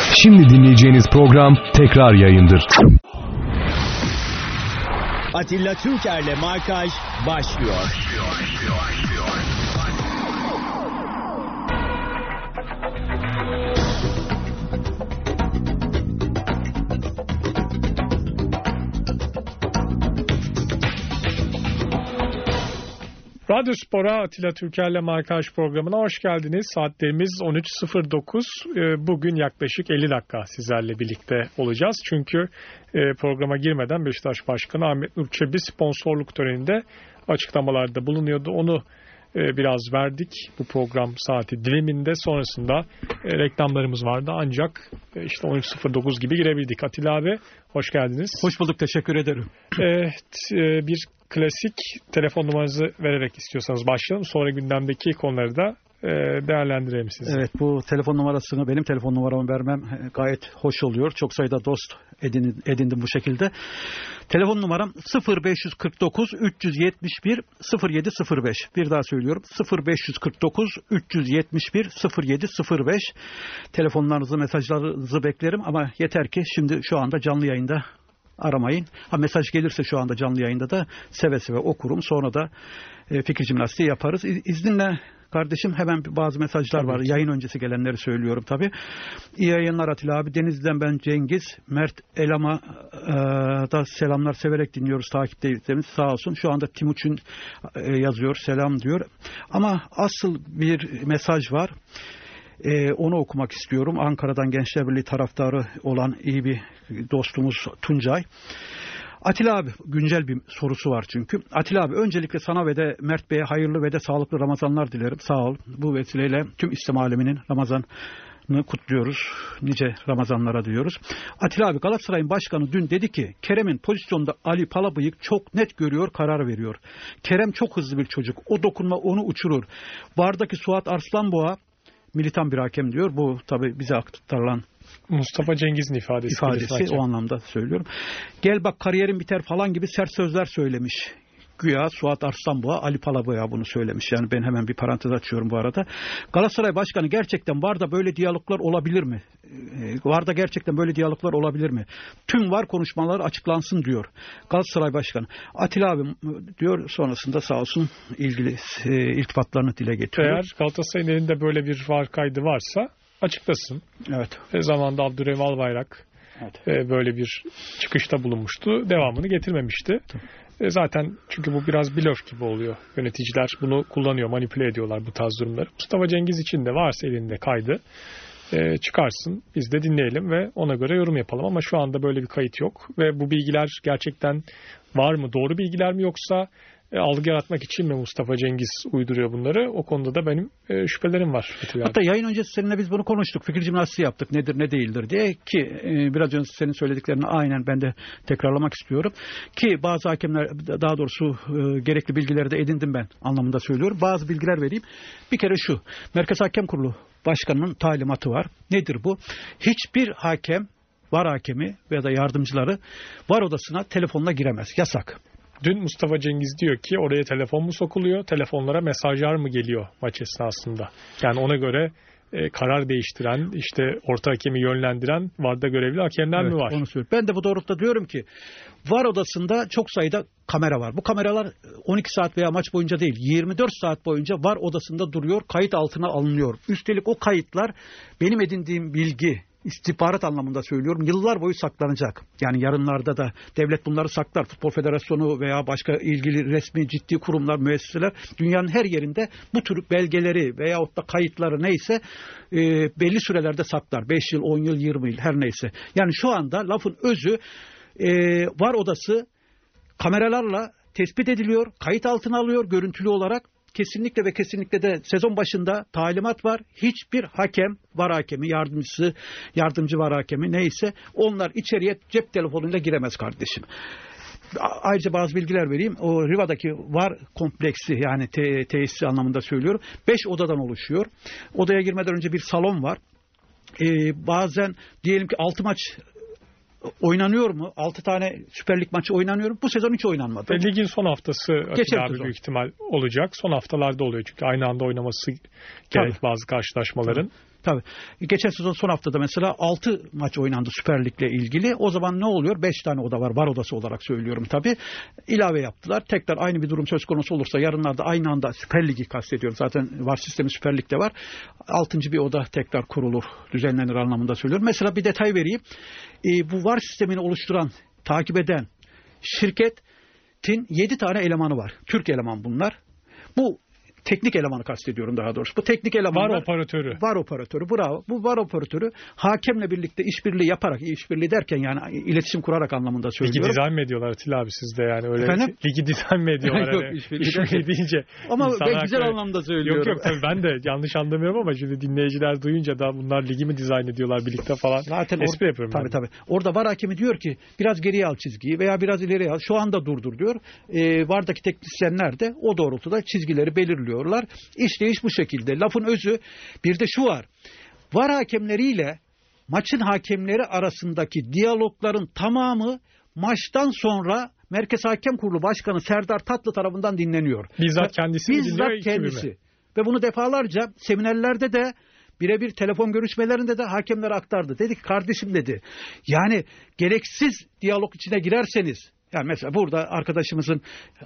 Şimdi dinleyeceğiniz program tekrar yayındır. Atilla Türker'le Markaj başlıyor. Radyo Spor'a Atilla Türker'le Markaj programına hoş geldiniz. Saatlerimiz 13.09. Bugün yaklaşık 50 dakika sizlerle birlikte olacağız. Çünkü programa girmeden Beşiktaş Başkanı Ahmet Nur Çebi sponsorluk töreninde açıklamalarda bulunuyordu. Onu biraz verdik bu program saati diliminde. Sonrasında reklamlarımız vardı. Ancak işte 13.09 gibi girebildik. Atilla abi hoş geldiniz. Hoş bulduk, teşekkür ederim. Bir klasik telefon numaranızı vererek istiyorsanız başlayalım. Sonra gündemdeki konuları da değerlendirelim siz. Evet, bu telefon numarasını, benim telefon numaramı vermem gayet hoş oluyor. Çok sayıda dost edindim bu şekilde. Telefon numaram 0549 371 0705. Bir daha söylüyorum. 0549 371 0705. Telefonlarınızı, mesajlarınızı beklerim ama yeter ki şimdi şu anda canlı yayında aramayın. Mesaj gelirse şu anda canlı yayında da seve seve okurum. Sonra da fikir jimnastiği yaparız. İzninle kardeşim, hemen bazı mesajlar var. Yayın öncesi gelenleri söylüyorum tabii. İyi yayınlar Atilla abi. Denizli'den ben Cengiz. Mert Elama da selamlar, severek dinliyoruz. Takipteyiz. Sağ olsun. Şu anda Timuçin yazıyor. Selam diyor. Ama asıl bir mesaj var. Onu okumak istiyorum. Ankara'dan Gençler Birliği taraftarı olan iyi bir dostumuz Tuncay. Atilla abi, güncel bir sorusu var çünkü. Atilla abi, öncelikle sana ve de Mert Bey'e hayırlı ve de sağlıklı Ramazanlar dilerim. Sağ ol. Bu vesileyle tüm İslam aleminin Ramazan'ını kutluyoruz. Nice Ramazanlara diyoruz. Atilla abi, Galatasaray'ın başkanı dün dedi ki Kerem'in pozisyonda Ali Palabıyık çok net görüyor, karar veriyor. Kerem çok hızlı bir çocuk. O dokunma onu uçurur. Vardaki Suat Arslanboğa militan bir hakem diyor. Bu tabii bize aktarılan Mustafa Cengiz'in ifadesi o anlamda söylüyorum. Gel bak kariyerin biter falan gibi sert sözler söylemiş. Güya Suat Arslanboğa Ali Palabıyık'a bunu söylemiş. Yani ben hemen bir parantez açıyorum bu arada. Galatasaray Başkanı gerçekten VAR'da böyle diyaloglar olabilir mi? VAR'da gerçekten böyle diyaloglar olabilir mi? Tüm VAR konuşmaları açıklansın diyor Galatasaray Başkanı. Atilla abim diyor, sonrasında sağ olsun ilgili iltifatlarını dile getiriyor. Eğer Galatasaray'ın elinde böyle bir VAR kaydı varsa açıklasın. Evet. Zamanında Abdurrahim Albayrak böyle bir çıkışta bulunmuştu. Devamını getirmemişti. Zaten çünkü bu biraz blöf gibi oluyor. Yöneticiler bunu kullanıyor, manipüle ediyorlar bu tarz durumları. Mustafa Cengiz için de varsa elinde kaydı çıkarsın, biz de dinleyelim ve ona göre yorum yapalım. Ama şu anda böyle bir kayıt yok ve bu bilgiler gerçekten var mı, doğru bilgiler mi, yoksa algı yaratmak için mi Mustafa Cengiz uyduruyor bunları? O konuda da benim şüphelerim var. Hatta yayın öncesi seninle biz bunu konuştuk. Fikir jimnastiği yaptık. Nedir ne değildir diye ki biraz önce senin söylediklerini aynen ben de tekrarlamak istiyorum. Ki bazı hakemler, daha doğrusu gerekli bilgileri de edindim ben anlamında söylüyorum. Bazı bilgiler vereyim. Bir kere şu. Merkez Hakem Kurulu Başkanı'nın talimatı var. Nedir bu? Hiçbir hakem, VAR hakemi veya da yardımcıları VAR odasına telefonla giremez. Yasak. Dün Mustafa Cengiz diyor ki oraya telefon mu sokuluyor, telefonlara mesajlar mı geliyor maç esnasında? Yani ona göre karar değiştiren, işte orta hakemi yönlendiren VAR'da görevli hakemler mi var? Onu söylüyorum. Ben de bu doğrultuda diyorum ki VAR odasında çok sayıda kamera var. Bu kameralar 12 saat veya maç boyunca değil, 24 saat boyunca VAR odasında duruyor, kayıt altına alınıyor. Üstelik o kayıtlar benim edindiğim bilgi, istihbarat anlamında söylüyorum, yıllar boyu saklanacak. Yani yarınlarda da devlet bunları saklar. Futbol Federasyonu veya başka ilgili resmi ciddi kurumlar, müesseseler dünyanın her yerinde bu tür belgeleri veyahut da kayıtları neyse belli sürelerde saklar. 5 yıl, 10 yıl, 20 yıl her neyse. Yani şu anda lafın özü VAR odası kameralarla tespit ediliyor, kayıt altına alıyor görüntülü olarak. Kesinlikle ve kesinlikle de sezon başında talimat var. Hiçbir hakem, VAR hakemi, yardımcısı, yardımcı VAR hakemi neyse onlar içeriye cep telefonuyla giremez kardeşim. Ayrıca bazı bilgiler vereyim. O Riva'daki VAR kompleksi, yani tesisi anlamında söylüyorum, 5 odadan oluşuyor. Odaya girmeden önce bir salon var. Bazen diyelim ki 6 maç oynanıyor mu? 6 tane Süper Lig maçı oynanıyor mu? Bu sezon hiç oynanmadı. Ligin son haftası abi büyük ihtimal olacak. Son haftalarda oluyor çünkü aynı anda oynaması gerek bazı karşılaşmaların. Tabii. Geçen sezon son haftada mesela 6 maç oynandı Süper Lig'le ilgili. O zaman ne oluyor? 5 tane oda var. Var odası olarak söylüyorum tabii. İlave yaptılar. Tekrar aynı bir durum söz konusu olursa yarınlarda aynı anda Süper Lig'i kastediyorum. Zaten VAR sistemi Süper Lig'de var. 6. bir oda tekrar kurulur. Düzenlenir anlamında söylüyorum. Mesela bir detay vereyim. Bu VAR sistemini oluşturan, takip eden şirketin 7 tane elemanı var. Türk eleman bunlar. Bu teknik elemanı kastediyorum daha doğrusu. Bu teknik elemanlar... VAR operatörü, bravo. Bu VAR operatörü hakemle birlikte işbirliği yaparak, işbirliği derken yani iletişim kurarak anlamında söylüyorum. Ligi dizayn mı ediyorlar Atilla abi sizde yani? Öyle Efendim? Ligi dizayn mı ediyorlar? Yok, hani, işbirliği deyince. Ama ben güzel anlamda söylüyorum. Yok tabii ben de yanlış anlamıyorum ama şimdi dinleyiciler duyunca da bunlar ligi mi dizayn ediyorlar birlikte falan. Zaten espri yapıyorum. Tabii. Orada VAR hakemi diyor ki biraz geriye al çizgiyi veya biraz ileriye al. Şu anda durdur diyor. VAR'daki teknisyenler de o doğrultuda çizgileri belirliyorlar. İşleyiş bu şekilde. Lafın özü bir de şu var. VAR hakemleriyle maçın hakemleri arasındaki diyalogların tamamı maçtan sonra Merkez Hakem Kurulu Başkanı Serdar Tatlı tarafından dinleniyor. Bizzat kendisi dinliyor. Bizzat kendisi. Ve bunu defalarca seminerlerde de birebir telefon görüşmelerinde de hakemlere aktardı. Dedi ki kardeşim dedi. Yani gereksiz diyalog içine girerseniz yani mesela burada arkadaşımızın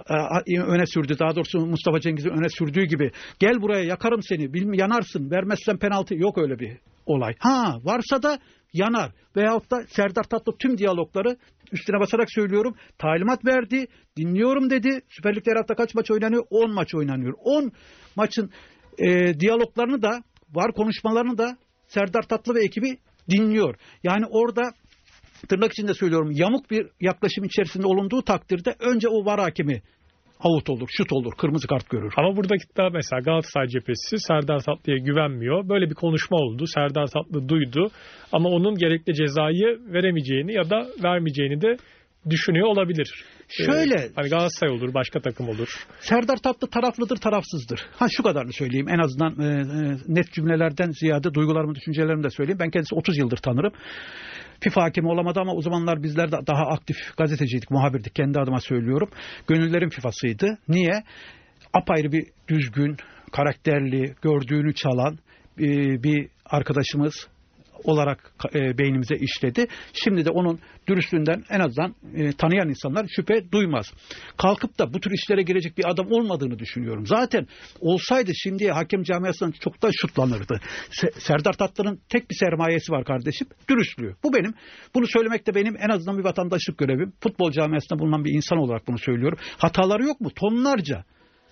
öne sürdüğü, daha doğrusu Mustafa Cengiz'in öne sürdüğü gibi gel buraya yakarım seni, yanarsın, vermezsen penaltı, yok öyle bir olay. Varsa da yanar. Veyahut da Serdar Tatlı tüm diyalogları üstüne basarak söylüyorum. Talimat verdi, dinliyorum dedi. Süper Lig'de her hafta kaç maç oynanıyor? 10 maç oynanıyor. 10 maçın diyaloglarını da, var konuşmalarını da Serdar Tatlı ve ekibi dinliyor. Yani orada tırnak içinde söylüyorum, yamuk bir yaklaşım içerisinde olunduğu takdirde önce o VAR hakemi out olur, şut olur, kırmızı kart görür. Ama buradaki de mesela Galatasaray cephesi Serdar Tatlı'ya güvenmiyor. Böyle bir konuşma oldu. Serdar Tatlı duydu ama onun gerekli cezayı veremeyeceğini ya da vermeyeceğini de düşünüyor olabilir. Şöyle. Hani Galatasaray olur, başka takım olur. Serdar Tatlı taraflıdır, tarafsızdır. Şu kadarını söyleyeyim. En azından net cümlelerden ziyade duygularımı, düşüncelerimi de söyleyeyim. Ben kendisi 30 yıldır tanırım. FIFA hakemi olamadı ama o zamanlar bizler de daha aktif gazeteciydik, muhabirdik. Kendi adıma söylüyorum. Gönüllerin FIFA'sıydı. Niye? Apayrı bir düzgün, karakterli, gördüğünü çalan bir arkadaşımız olarak beynimize işledi. Şimdi de onun dürüstlüğünden en azından tanıyan insanlar şüphe duymaz. Kalkıp da bu tür işlere girecek bir adam olmadığını düşünüyorum. Zaten olsaydı şimdiye hakem camiasından çoktan şutlanırdı. Serdar Tatlı'nın tek bir sermayesi var kardeşim. Dürüstlüğü. Bu benim. Bunu söylemek de benim en azından bir vatandaşlık görevim. Futbol camiasında bulunan bir insan olarak bunu söylüyorum. Hataları yok mu? Tonlarca.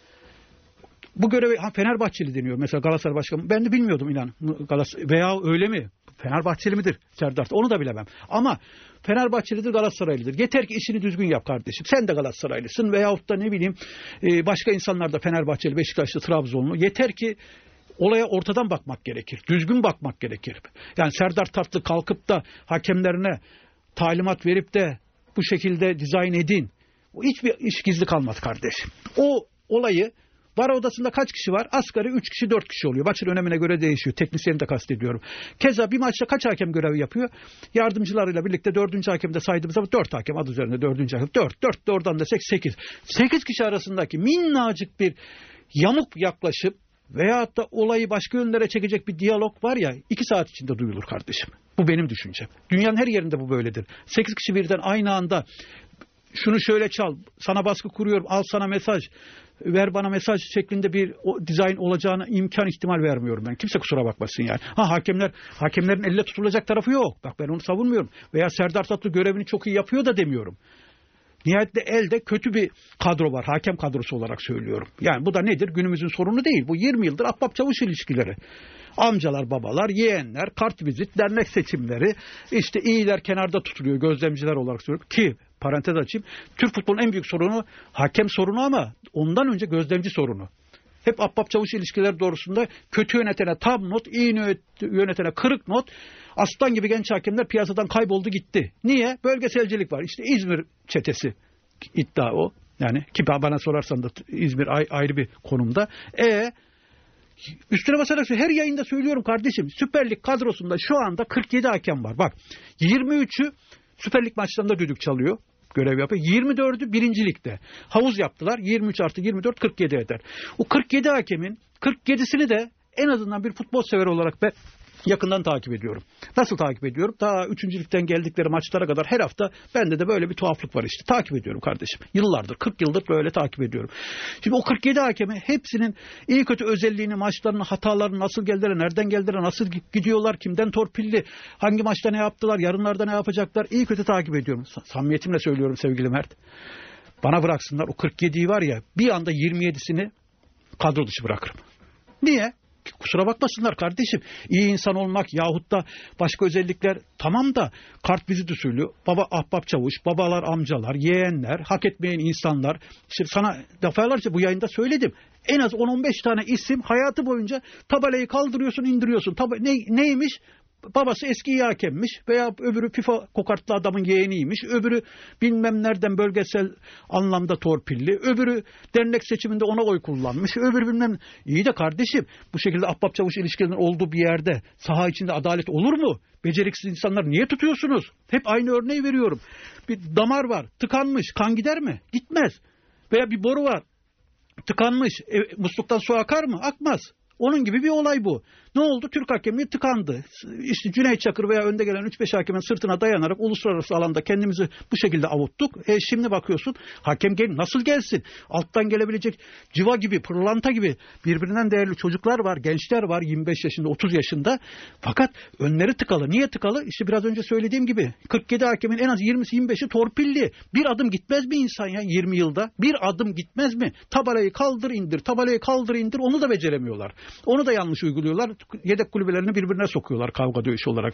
Bu görevi Fenerbahçeli deniyor. Mesela Galatasaray Başkanı. Ben de bilmiyordum inan. Veya öyle mi? Fenerbahçeli midir Serdar? Onu da bilemem. Ama Fenerbahçelidir, Galatasaraylıdır. Yeter ki işini düzgün yap kardeşim. Sen de Galatasaraylısın veyahut da ne bileyim başka insanlar da Fenerbahçeli, Beşiktaşlı, Trabzonlu. Yeter ki olaya ortadan bakmak gerekir. Düzgün bakmak gerekir. Yani Serdar Tatlı kalkıp da hakemlerine talimat verip de bu şekilde dizayn edin. Hiçbir iş gizli kalmaz kardeşim. O olayı VAR odasında kaç kişi var? Asgari 3 kişi 4 kişi oluyor. Maçın önemine göre değişiyor. Teknisyeni de kastediyorum. Keza bir maçta kaç hakem görevi yapıyor? Yardımcılarıyla birlikte 4. hakemi de saydığımız zaman 4 hakem adı üzerinde 4. hakem. 4 de oradan desek 8. 8 kişi arasındaki minnacık bir yamuk yaklaşıp veyahut da olayı başka yönlere çekecek bir diyalog var ya 2 saat içinde duyulur kardeşim. Bu benim düşüncem. Dünyanın her yerinde bu böyledir. 8 kişi birden aynı anda şunu şöyle çal, sana baskı kuruyorum, al sana mesaj, ver bana mesaj şeklinde bir dizayn olacağına imkan ihtimal vermiyorum ben. Kimse kusura bakmasın yani. Hakemlerin elle tutulacak tarafı yok. Bak ben onu savunmuyorum. Veya Serdar Tatlı görevini çok iyi yapıyor da demiyorum. Nihayetinde elde kötü bir kadro var. Hakem kadrosu olarak söylüyorum. Yani bu da nedir? Günümüzün sorunu değil. Bu 20 yıldır ahbap çavuş ilişkileri. Amcalar, babalar, yeğenler, kartvizit, dernek seçimleri, işte iyiler kenarda tutuluyor gözlemciler olarak söylüyorum. Ki parantez açayım. Türk futbolunun en büyük sorunu hakem sorunu ama ondan önce gözlemci sorunu. Hep ahbap çavuş ilişkileri doğrusunda kötü yönetene tam not, iyi yönetene kırık not. Aslan gibi genç hakemler piyasadan kayboldu gitti. Niye? Bölgeselcilik var. İşte İzmir çetesi iddia o. Yani ki bana sorarsan da İzmir ayrı bir konumda. Üstüne basarak her yayında söylüyorum kardeşim. Süper Lig kadrosunda şu anda 47 hakem var. Bak 23'ü Süper Lig maçlarında düdük çalıyor. Görev yapıyor. 24'ü 1. Lig'de. Havuz yaptılar. 23 artı 24 47 eder. O 47 hakemin 47'sini de en azından bir futbol sever olarak ben Yakından takip ediyorum. Nasıl takip ediyorum? Daha 3. ligden geldikleri maçlara kadar her hafta bende de böyle bir tuhaflık var işte. Takip ediyorum kardeşim. Yıllardır, 40 yıldır böyle takip ediyorum. Şimdi o 47 hakemi hepsinin iyi kötü özelliğini, maçlarını, hatalarını, nasıl geldiler, nereden geldiler, nasıl gidiyorlar, kimden torpilli, hangi maçta ne yaptılar, yarınlarda ne yapacaklar, iyi kötü takip ediyorum. Samimiyetimle söylüyorum sevgili Mert. Bana bıraksınlar o 47'yi var ya, bir anda 27'sini kadro dışı bırakırım. Niye? Kusura bakmasınlar kardeşim. İyi insan olmak yahut da başka özellikler tamam da kart vizit usulü, baba ahbap çavuş, babalar amcalar, yeğenler, hak etmeyen insanlar. İşte sana defalarca bu yayında söyledim. En az 10-15 tane isim hayatı boyunca tabelayı kaldırıyorsun, indiriyorsun. Neymiş? Babası eski iyi hakemmiş veya öbürü FIFA kokartlı adamın yeğeniymiş, öbürü bilmem nereden bölgesel anlamda torpilli, öbürü dernek seçiminde ona oy kullanmış, öbürü bilmem. İyi de kardeşim, bu şekilde ahbap çavuş ilişkilerinin olduğu bir yerde saha içinde adalet olur mu? Beceriksiz insanlar niye tutuyorsunuz? Hep aynı örneği veriyorum. Bir damar var, tıkanmış, kan gider mi? Gitmez. Veya bir boru var, tıkanmış, musluktan su akar mı? Akmaz. Onun gibi bir olay bu. Ne oldu? Türk hakemliği tıkandı. İşte Cüneyt Çakır veya önde gelen 3-5 hakemin sırtına dayanarak uluslararası alanda kendimizi bu şekilde avuttuk. Şimdi bakıyorsun hakem nasıl gelsin? Alttan gelebilecek civa gibi, pırlanta gibi birbirinden değerli çocuklar var, gençler var 25 yaşında, 30 yaşında. Fakat önleri tıkalı. Niye tıkalı? İşte biraz önce söylediğim gibi 47 hakemin en az 20'si 25'i torpilli. Bir adım gitmez mi insan ya 20 yılda? Bir adım gitmez mi? Tabelayı kaldır indir, tabelayı kaldır indir, onu da beceremiyorlar. Onu da yanlış uyguluyorlar. Yedek kulübelerini birbirine sokuyorlar kavga dövüş olarak.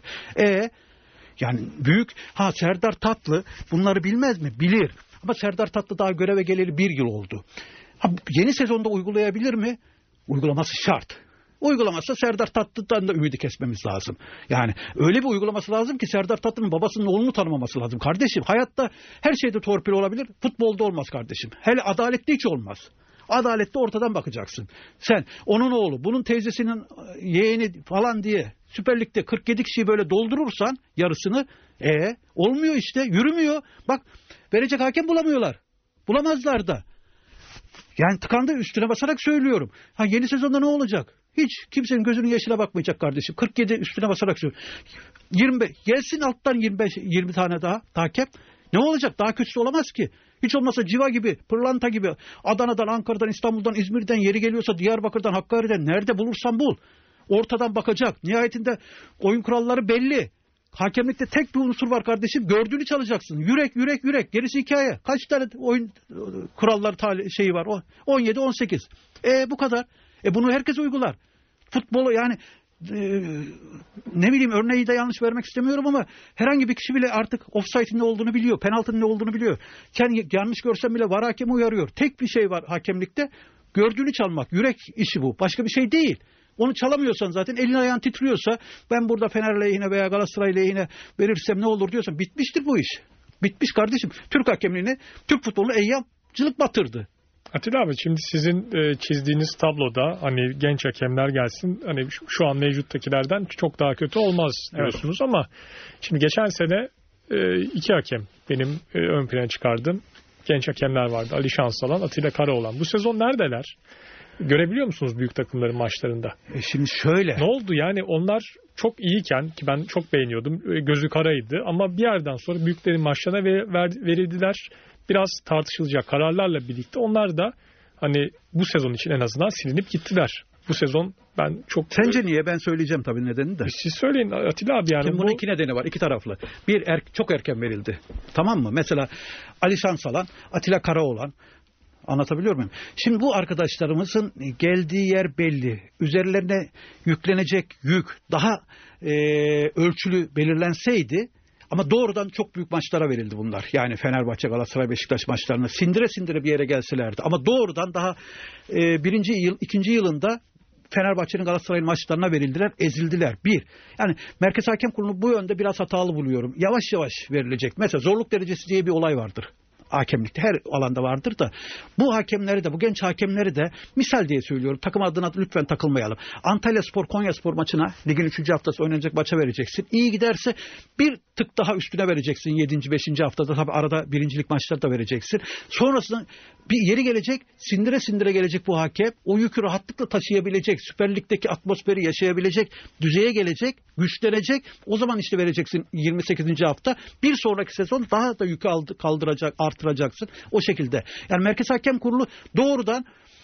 Yani büyük Serdar Tatlı bunları bilmez mi? Bilir. Ama Serdar Tatlı daha göreve geleli 1 yıl oldu. Yeni sezonda uygulayabilir mi? Uygulaması şart. Uygulamazsa Serdar Tatlı'dan da ümidi kesmemiz lazım. Yani öyle bir uygulaması lazım ki Serdar Tatlı'nın babasının oğlunu tanımaması lazım. Kardeşim hayatta her şeyde torpil olabilir. Futbolda olmaz kardeşim. Hele adalette hiç olmaz. Adalette ortadan bakacaksın. Sen onun oğlu, bunun teyzesinin yeğeni falan diye Süper Lig'de 47 kişiyi böyle doldurursan yarısını olmuyor işte, yürümüyor. Bak verecek hakem bulamıyorlar. Bulamazlar da. Yani tıkandı, üstüne basarak söylüyorum. Yeni sezonda ne olacak? Hiç kimsenin gözünün yaşına bakmayacak kardeşim. 47 üstüne basarak söylüyorum. 25 gelsin alttan 20 tane daha hakem. Ne olacak? Daha kötüsü olamaz ki. Hiç olmazsa civa gibi, pırlanta gibi Adana'dan, Ankara'dan, İstanbul'dan, İzmir'den, yeri geliyorsa Diyarbakır'dan, Hakkari'den nerede bulursan bul. Ortadan bakacak. Nihayetinde oyun kuralları belli. Hakemlikte tek bir unsur var kardeşim. Gördüğünü çalacaksın. Yürek, yürek, yürek. Gerisi hikaye. Kaç tane oyun kuralları şeyi var? 17, 18. Bu kadar. Bunu herkes uygular. Futbolu yani ne bileyim örneği de yanlış vermek istemiyorum ama herhangi bir kişi bile artık offside'in ne olduğunu biliyor. Penaltının ne olduğunu biliyor. Kendi yanlış görsem bile VAR hakemi uyarıyor. Tek bir şey var hakemlikte. Gördüğünü çalmak. Yürek işi bu. Başka bir şey değil. Onu çalamıyorsan zaten elin ayağın titriyorsa ben burada Fener lehine veya Galatasaray lehine verirsem ne olur diyorsan bitmiştir bu iş. Bitmiş kardeşim. Türk hakemliğini, Türk futbolunu eyyamcılık batırdı. Atilla abi şimdi sizin çizdiğiniz tabloda hani genç hakemler gelsin hani şu an mevcuttakilerden çok daha kötü olmaz diyorsunuz ama şimdi geçen sene 2 hakem benim ön plana çıkardığım genç hakemler vardı. Ali Şansalan, Atilla Karaoğlan. Bu sezon neredeler? Görebiliyor musunuz büyük takımların maçlarında? Şimdi şöyle. Ne oldu yani onlar çok iyiyken ki ben çok beğeniyordum. Gözü karaydı ama bir yerden sonra büyüklerin maçlarına verildiler. Biraz tartışılacak kararlarla birlikte onlar da hani bu sezon için en azından silinip gittiler. Bu sezon ben çok... Sence niye? Ben söyleyeceğim tabii nedenini de. Siz söyleyin Atilla abi yani. Şimdi bunun 2 nedeni var. 2 taraflı. Bir çok erken verildi. Tamam mı? Mesela Ali Şansalan, Atilla Karaoğlan. Anlatabiliyor muyum? Şimdi bu arkadaşlarımızın geldiği yer belli. Üzerlerine yüklenecek yük daha ölçülü belirlenseydi ama doğrudan çok büyük maçlara verildi bunlar. Yani Fenerbahçe, Galatasaray, Beşiktaş maçlarına sindire sindire bir yere gelselerdi. Ama doğrudan daha 2. yılında Fenerbahçe'nin Galatasaray'ın maçlarına verildiler, ezildiler. Yani Merkez Hakem Kurulu bu yönde biraz hatalı buluyorum. Yavaş yavaş verilecek. Mesela zorluk derecesi diye bir olay vardır. Hakemlikte her alanda vardır da bu hakemleri de, bu genç hakemleri de misal diye söylüyorum. Takım adına lütfen takılmayalım. Antalyaspor Konyaspor maçına ligin 3. haftası oynanacak maça vereceksin. İyi giderse bir tık daha üstüne vereceksin. 7. 5. haftada tabii arada birincilik maçları da vereceksin. Sonrasında bir yeri gelecek, sindire sindire gelecek bu hakem. O yükü rahatlıkla taşıyabilecek, Süper Lig'deki atmosferi yaşayabilecek, düzeye gelecek, güçlenecek. O zaman işte vereceksin 28. hafta. Bir sonraki sezon daha da yükü kaldıracak, artıracaksın. O şekilde. Yani Merkez Hakem Kurulu doğrudan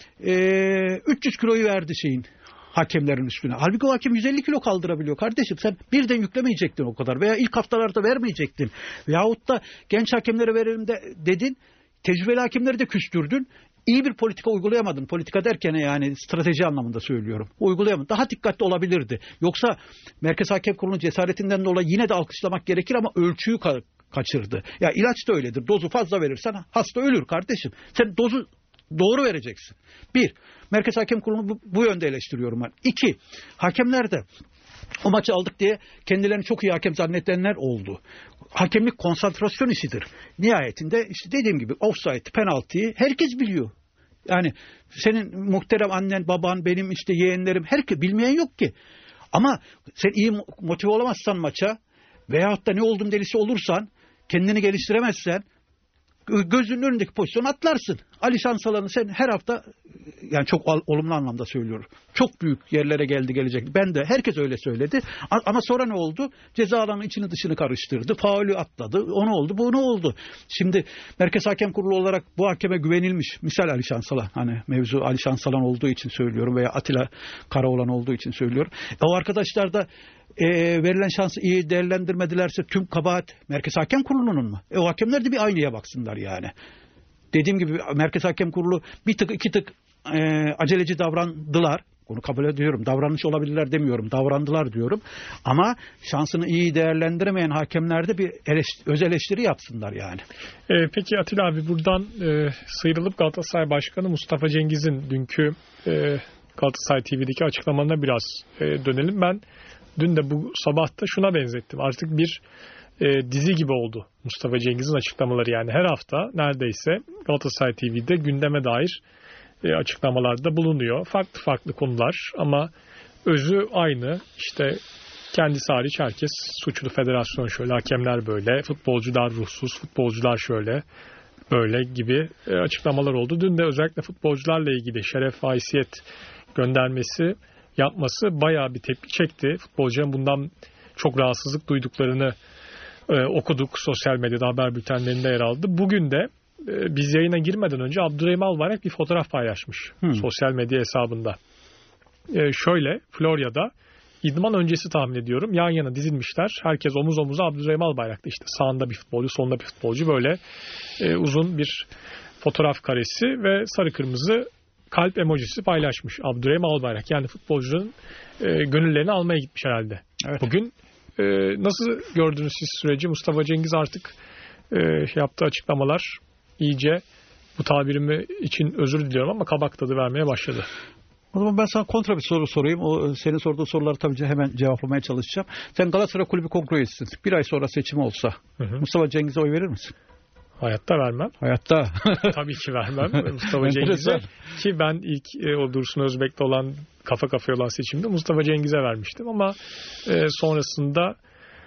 300 kiloyu verdi hakemlerin üstüne. Halbuki o hakem 150 kilo kaldırabiliyor kardeşim. Sen birden yüklemeyecektin o kadar. Veya ilk haftalarda vermeyecektin. Veyahut da genç hakemlere verelim de dedin. Tecrübeli hakemleri de küstürdün. İyi bir politika uygulayamadın. Politika derken yani strateji anlamında söylüyorum. Uygulayamadın. Daha dikkatli olabilirdi. Yoksa Merkez Hakem Kurulu'nun cesaretinden dolayı yine de alkışlamak gerekir ama ölçüyü kaçırdı. Ya ilaç da öyledir. Dozu fazla verirsen hasta ölür kardeşim. Sen dozu doğru vereceksin. Bir, Merkez Hakem Kurulu'nu bu yönde eleştiriyorum ben. İki, hakemler de o maçı aldık diye kendilerini çok iyi hakem zannedenler oldu. Hakemlik konsantrasyon işidir. Nihayetinde işte dediğim gibi offside, penaltıyı herkes biliyor. Yani senin muhterem annen, baban, benim işte yeğenlerim, herkes bilmeyen yok ki. Ama sen iyi motive olamazsan maça veyahut da ne oldum delisi olursan, kendini geliştiremezsen gözünün önündeki pozisyonu atlarsın. Ali Şansalan'ı sen her hafta, yani çok olumlu anlamda söylüyorum, çok büyük yerlere gelecek. Ben de, herkes öyle söyledi. Ama sonra ne oldu? Ceza alanının içini dışını karıştırdı. Faulü atladı. O ne oldu? Bu ne oldu? Şimdi Merkez Hakem Kurulu olarak bu hakeme güvenilmiş. Misal Ali Şansalan. Hani mevzu Ali Şansalan olduğu için söylüyorum veya Atilla Karaoğlan olduğu için söylüyorum. O arkadaşlar da verilen şansı iyi değerlendirmedilerse tüm kabahat Merkez Hakem Kurulu'nun mu? O hakemler de bir aynaya baksınlar yani. Dediğim gibi Merkez Hakem Kurulu bir tık iki tık aceleci davrandılar. Onu kabul ediyorum. Davranış olabilirler demiyorum. Davrandılar diyorum. Ama şansını iyi değerlendiremeyen hakemler de bir öz eleştiri yapsınlar yani. Peki Atilla abi, buradan sıyrılıp Galatasaray Başkanı Mustafa Cengiz'in dünkü Galatasaray TV'deki açıklamalarına biraz dönelim. Ben dün de bu sabah da şuna benzettim. Artık bir dizi gibi oldu Mustafa Cengiz'in açıklamaları. Yani her hafta neredeyse Galatasaray TV'de gündeme dair açıklamalarda bulunuyor. Farklı farklı konular ama özü aynı. İşte kendisi hariç herkes suçlu, federasyon şöyle, hakemler böyle, futbolcular ruhsuz, futbolcular şöyle, böyle gibi açıklamalar oldu. Dün de özellikle futbolcularla ilgili şeref, haysiyet göndermesi yapması bayağı bir tepki çekti. Futbolcuların bundan çok rahatsızlık duyduklarını okuduk. Sosyal medyada haber bültenlerinde yer aldı. Bugün de biz yayına girmeden önce Abdurrahim Albayrak bir fotoğraf paylaşmış sosyal medya hesabında. Şöyle, Florya'da idman öncesi tahmin ediyorum, yan yana dizilmişler. Herkes omuz omuza, Abdurrahim Albayrak'ta işte sağında bir futbolcu, solunda bir futbolcu, böyle uzun bir fotoğraf karesi ve sarı kırmızı kalp emojisi paylaşmış Abdurrahim Albayrak. Yani futbolcunun gönüllerini almaya gitmiş herhalde. Evet. Bugün nasıl gördünüz siz süreci? Mustafa Cengiz artık yaptığı açıklamalar iyice, bu tabirimi için özür diliyorum ama kabak tadı vermeye başladı. O zaman ben sana kontra bir soru sorayım. O senin sorduğun soruları tabii hemen cevaplamaya çalışacağım. Sen Galatasaray Kulübü Kongre üyesisin. Bir ay sonra seçim olsa Mustafa Cengiz'e oy verir misin? Hayatta vermem. Hayatta. Tabii ki vermem Mustafa Cengiz'e. Ki ben ilk o Dursun Özbek'le olan kafa kafaya olan seçimde Mustafa Cengiz'e vermiştim ama sonrasında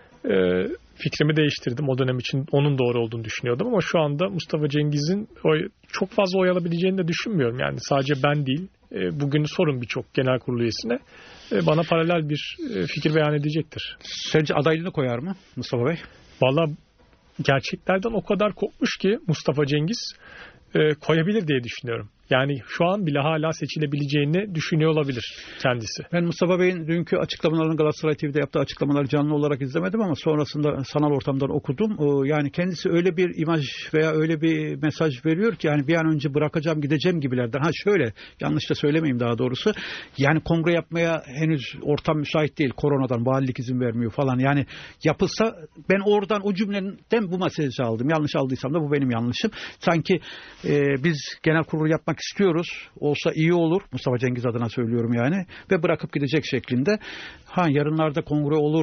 fikrimi değiştirdim. O dönem için onun doğru olduğunu düşünüyordum ama şu anda Mustafa Cengiz'in çok fazla oy alabileceğini de düşünmüyorum. Yani sadece ben değil, bugün sorun birçok genel kurulu üyesine bana paralel bir fikir beyan edecektir. Sence adaylığını koyar mı Mustafa Bey? Vallahi gerçeklerden o kadar kopmuş ki Mustafa Cengiz koyabilir diye düşünüyorum. Yani şu an bile hala seçilebileceğini düşünüyor olabilir kendisi. Ben Mustafa Bey'in dünkü açıklamalarını, Galatasaray TV'de yaptığı açıklamaları canlı olarak izlemedim ama sonrasında sanal ortamdan okudum. Yani kendisi öyle bir imaj veya öyle bir mesaj veriyor ki yani bir an önce bırakacağım, gideceğim gibilerden. Şöyle, yanlış da söylemeyeyim daha doğrusu. Yani kongre yapmaya henüz ortam müsait değil. Koronadan valilik izin vermiyor falan. Yani yapılsa, ben oradan o cümleden bu mesajı aldım. Yanlış aldıysam da bu benim yanlışım. Sanki biz genel kurulu yapmak istiyoruz. Olsa iyi olur. Mustafa Cengiz adına söylüyorum yani. Ve bırakıp gidecek şeklinde. Yarınlarda kongre olur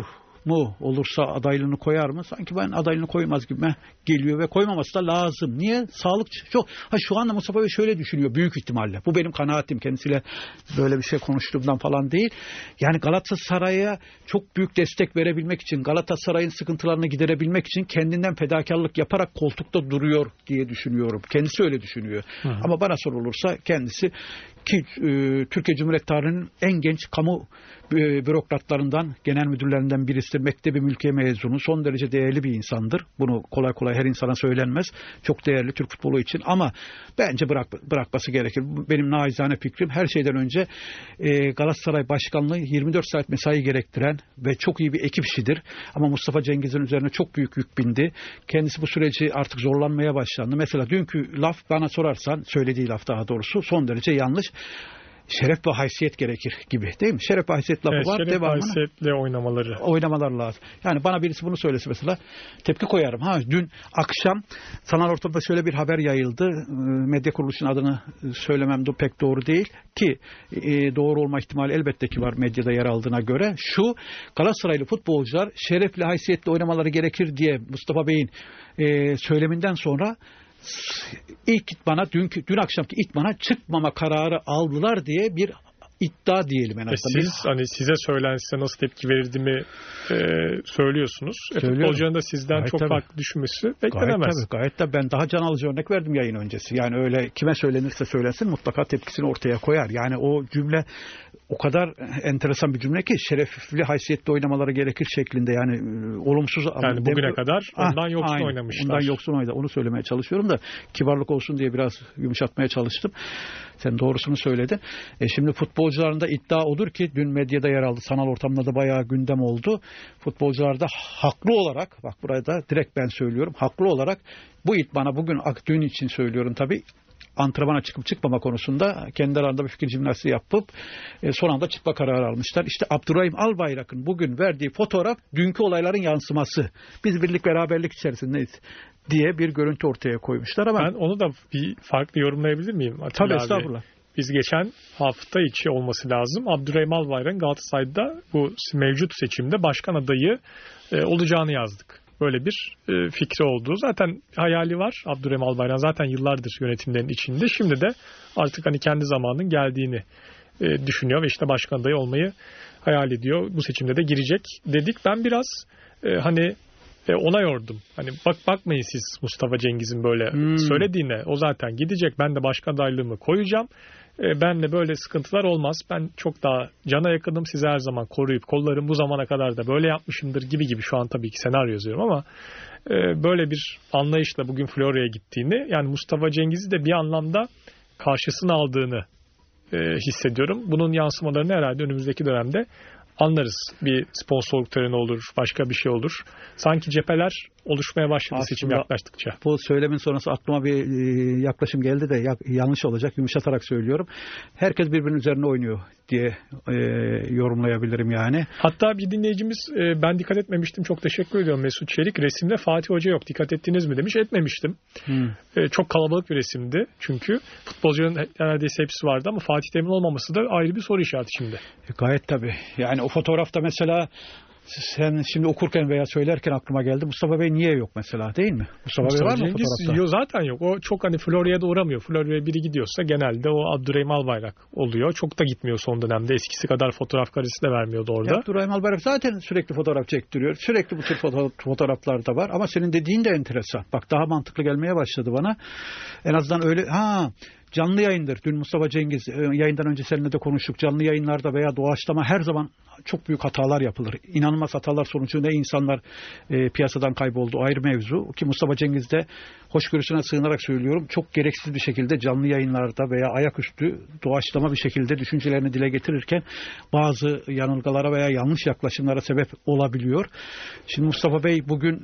mu olursa adaylığını koyar mı? Sanki ben adaylığını koymaz gibi geliyor ve koymaması da lazım. Niye? Sağlık çok. Şu anda Mustafa Bey şöyle düşünüyor büyük ihtimalle. Bu benim kanaatim. Kendisiyle böyle bir şey konuştuğumdan falan değil. Yani Galatasaray'a çok büyük destek verebilmek için, Galatasaray'ın sıkıntılarını giderebilmek için kendinden fedakarlık yaparak koltukta duruyor diye düşünüyorum. Kendisi öyle düşünüyor. Ama bana sorulursa kendisi ki Türkiye Cumhuriyeti tarihinin en genç kamu bürokratlarından, genel müdürlerinden birisidir. Mektebi mülkiye mezunu. Son derece değerli bir insandır. Bunu kolay kolay her insana söylenmez. Çok değerli Türk futbolu için ama bence bırakması gerekir. Benim naizane fikrim. Her şeyden önce Galatasaray Başkanlığı 24 saat mesai gerektiren ve çok iyi bir ekip işidir. Ama Mustafa Cengiz'in üzerine çok büyük yük bindi. Kendisi bu süreci artık zorlanmaya başlandı. Mesela dünkü laf bana sorarsan, söylediği laf daha doğrusu son derece yanlış. Şeref ve haysiyet gerekir gibi değil mi? Şeref ve haysiyet lafı var. Şeref ve haysiyetle oynamalar lazım. Yani bana birisi bunu söylese mesela tepki koyarım. Dün akşam sanal ortamda şöyle bir haber yayıldı. Medya kuruluşunun adını söylemem de pek doğru değil ki doğru olma ihtimali elbette ki var medyada yer aldığına göre. Şu Galatasaraylı futbolcular şerefli haysiyetle oynamaları gerekir diye Mustafa Bey'in söyleminden sonra ilk itmana, dün akşamki itmana çıkmama kararı aldılar diye bir iddia diyelim en azından. Siz size söylense nasıl tepki verirdiğimi söylüyorsunuz. Futbolcuların da sizden gayet çok farklı düşünmesi beklenemez. Gayet tabii. Ben daha can alıcı örnek verdim yayın öncesi. Yani öyle kime söylenirse söylensin mutlaka tepkisini ortaya koyar. Yani o cümle o kadar enteresan bir cümle ki şerefli haysiyetli oynamaları gerekir şeklinde yani olumsuz. Yani bugüne kadar ondan yoksun oynamışlar. Ondan yoksun oynadı. Onu söylemeye çalışıyorum da kibarlık olsun diye biraz yumuşatmaya çalıştım. Sen doğrusunu söyledin. Şimdi futbolcularında iddia odur ki dün medyada yer aldı. Sanal ortamda da bayağı gündem oldu. Futbolcularda haklı olarak, bak buraya da direkt ben söylüyorum. Haklı olarak bu idmana dün için söylüyorum tabii. Antrenmana çıkıp çıkmama konusunda kendi aralarında bir fikir jimnastiği yapıp son anda çıkma kararı almışlar. İşte Abdurrahim Albayrak'ın bugün verdiği fotoğraf dünkü olayların yansıması. Biz birlik beraberlik içerisindeyiz diye bir görüntü ortaya koymuşlar ama ben onu da bir farklı yorumlayabilir miyim? Tabii estağfurullah. Biz geçen hafta içi olması lazım. Abdurrahim Albayrak'ın Galatasaray'da bu mevcut seçimde başkan adayı olacağını yazdık. Böyle bir fikri olduğu. Zaten hayali var. Abdurrahim Albayrak zaten yıllardır yönetimlerin içinde. Şimdi de artık kendi zamanının geldiğini düşünüyor ve işte başkan adayı olmayı hayal ediyor. Bu seçimde de girecek dedik. Ben biraz ona yordum. Bakmayın siz Mustafa Cengiz'in böyle söylediğine. O zaten gidecek. Ben de başkan adaylığımı koyacağım. Benle böyle sıkıntılar olmaz. Ben çok daha cana yakınım. Sizi her zaman koruyup kollarım. Bu zamana kadar da böyle yapmışımdır gibi şu an tabii ki senaryo yazıyorum ama böyle bir anlayışla bugün Florya'ya gittiğini, yani Mustafa Cengiz'i de bir anlamda karşısına aldığını hissediyorum. Bunun yansımalarını herhalde önümüzdeki dönemde anlarız. Bir sponsorluk töreni olur, başka bir şey olur. Sanki cepheler oluşmaya başladı seçim yaklaştıkça. Bu söylemin sonrası aklıma bir yaklaşım geldi de yanlış olacak. Yumuşatarak söylüyorum. Herkes birbirinin üzerine oynuyor diye yorumlayabilirim yani. Hatta bir dinleyicimiz ben dikkat etmemiştim. Çok teşekkür ediyorum Mesut Çelik. Resimde Fatih Hoca yok. Dikkat ettiniz mi demiş. Etmemiştim. Çok kalabalık bir resimdi. Çünkü futbolcuların neredeyse hepsi vardı ama Fatih Terim'in olmaması da ayrı bir soru işareti şimdi. Gayet tabii. Yani o fotoğrafta mesela sen şimdi okurken veya söylerken aklıma geldi. Mustafa Bey niye yok mesela değil mi? Mustafa Bey var mı fotoğrafta? Yok, zaten yok. O çok Florya'da uğramıyor. Florya'ya biri gidiyorsa genelde o Abdurrahim Albayrak oluyor. Çok da gitmiyor son dönemde. Eskisi kadar fotoğraf karesi de vermiyordu orada. Abdurrahim Albayrak zaten sürekli fotoğraf çektiriyor. Sürekli bu tür fotoğraflar da var. Ama senin dediğin de enteresan. Bak daha mantıklı gelmeye başladı bana. En azından öyle. Canlı yayındır. Dün Mustafa Cengiz yayından önce seninle de konuştuk. Canlı yayınlarda veya doğaçlama her zaman çok büyük hatalar yapılır. İnanılmaz hatalar sonucu ne insanlar piyasadan kayboldu. Ayrı mevzu. Ki Mustafa Cengiz de hoşgörüsüne sığınarak söylüyorum. Çok gereksiz bir şekilde canlı yayınlarda veya ayaküstü doğaçlama bir şekilde düşüncelerini dile getirirken bazı yanılgılara veya yanlış yaklaşımlara sebep olabiliyor. Şimdi Mustafa Bey bugün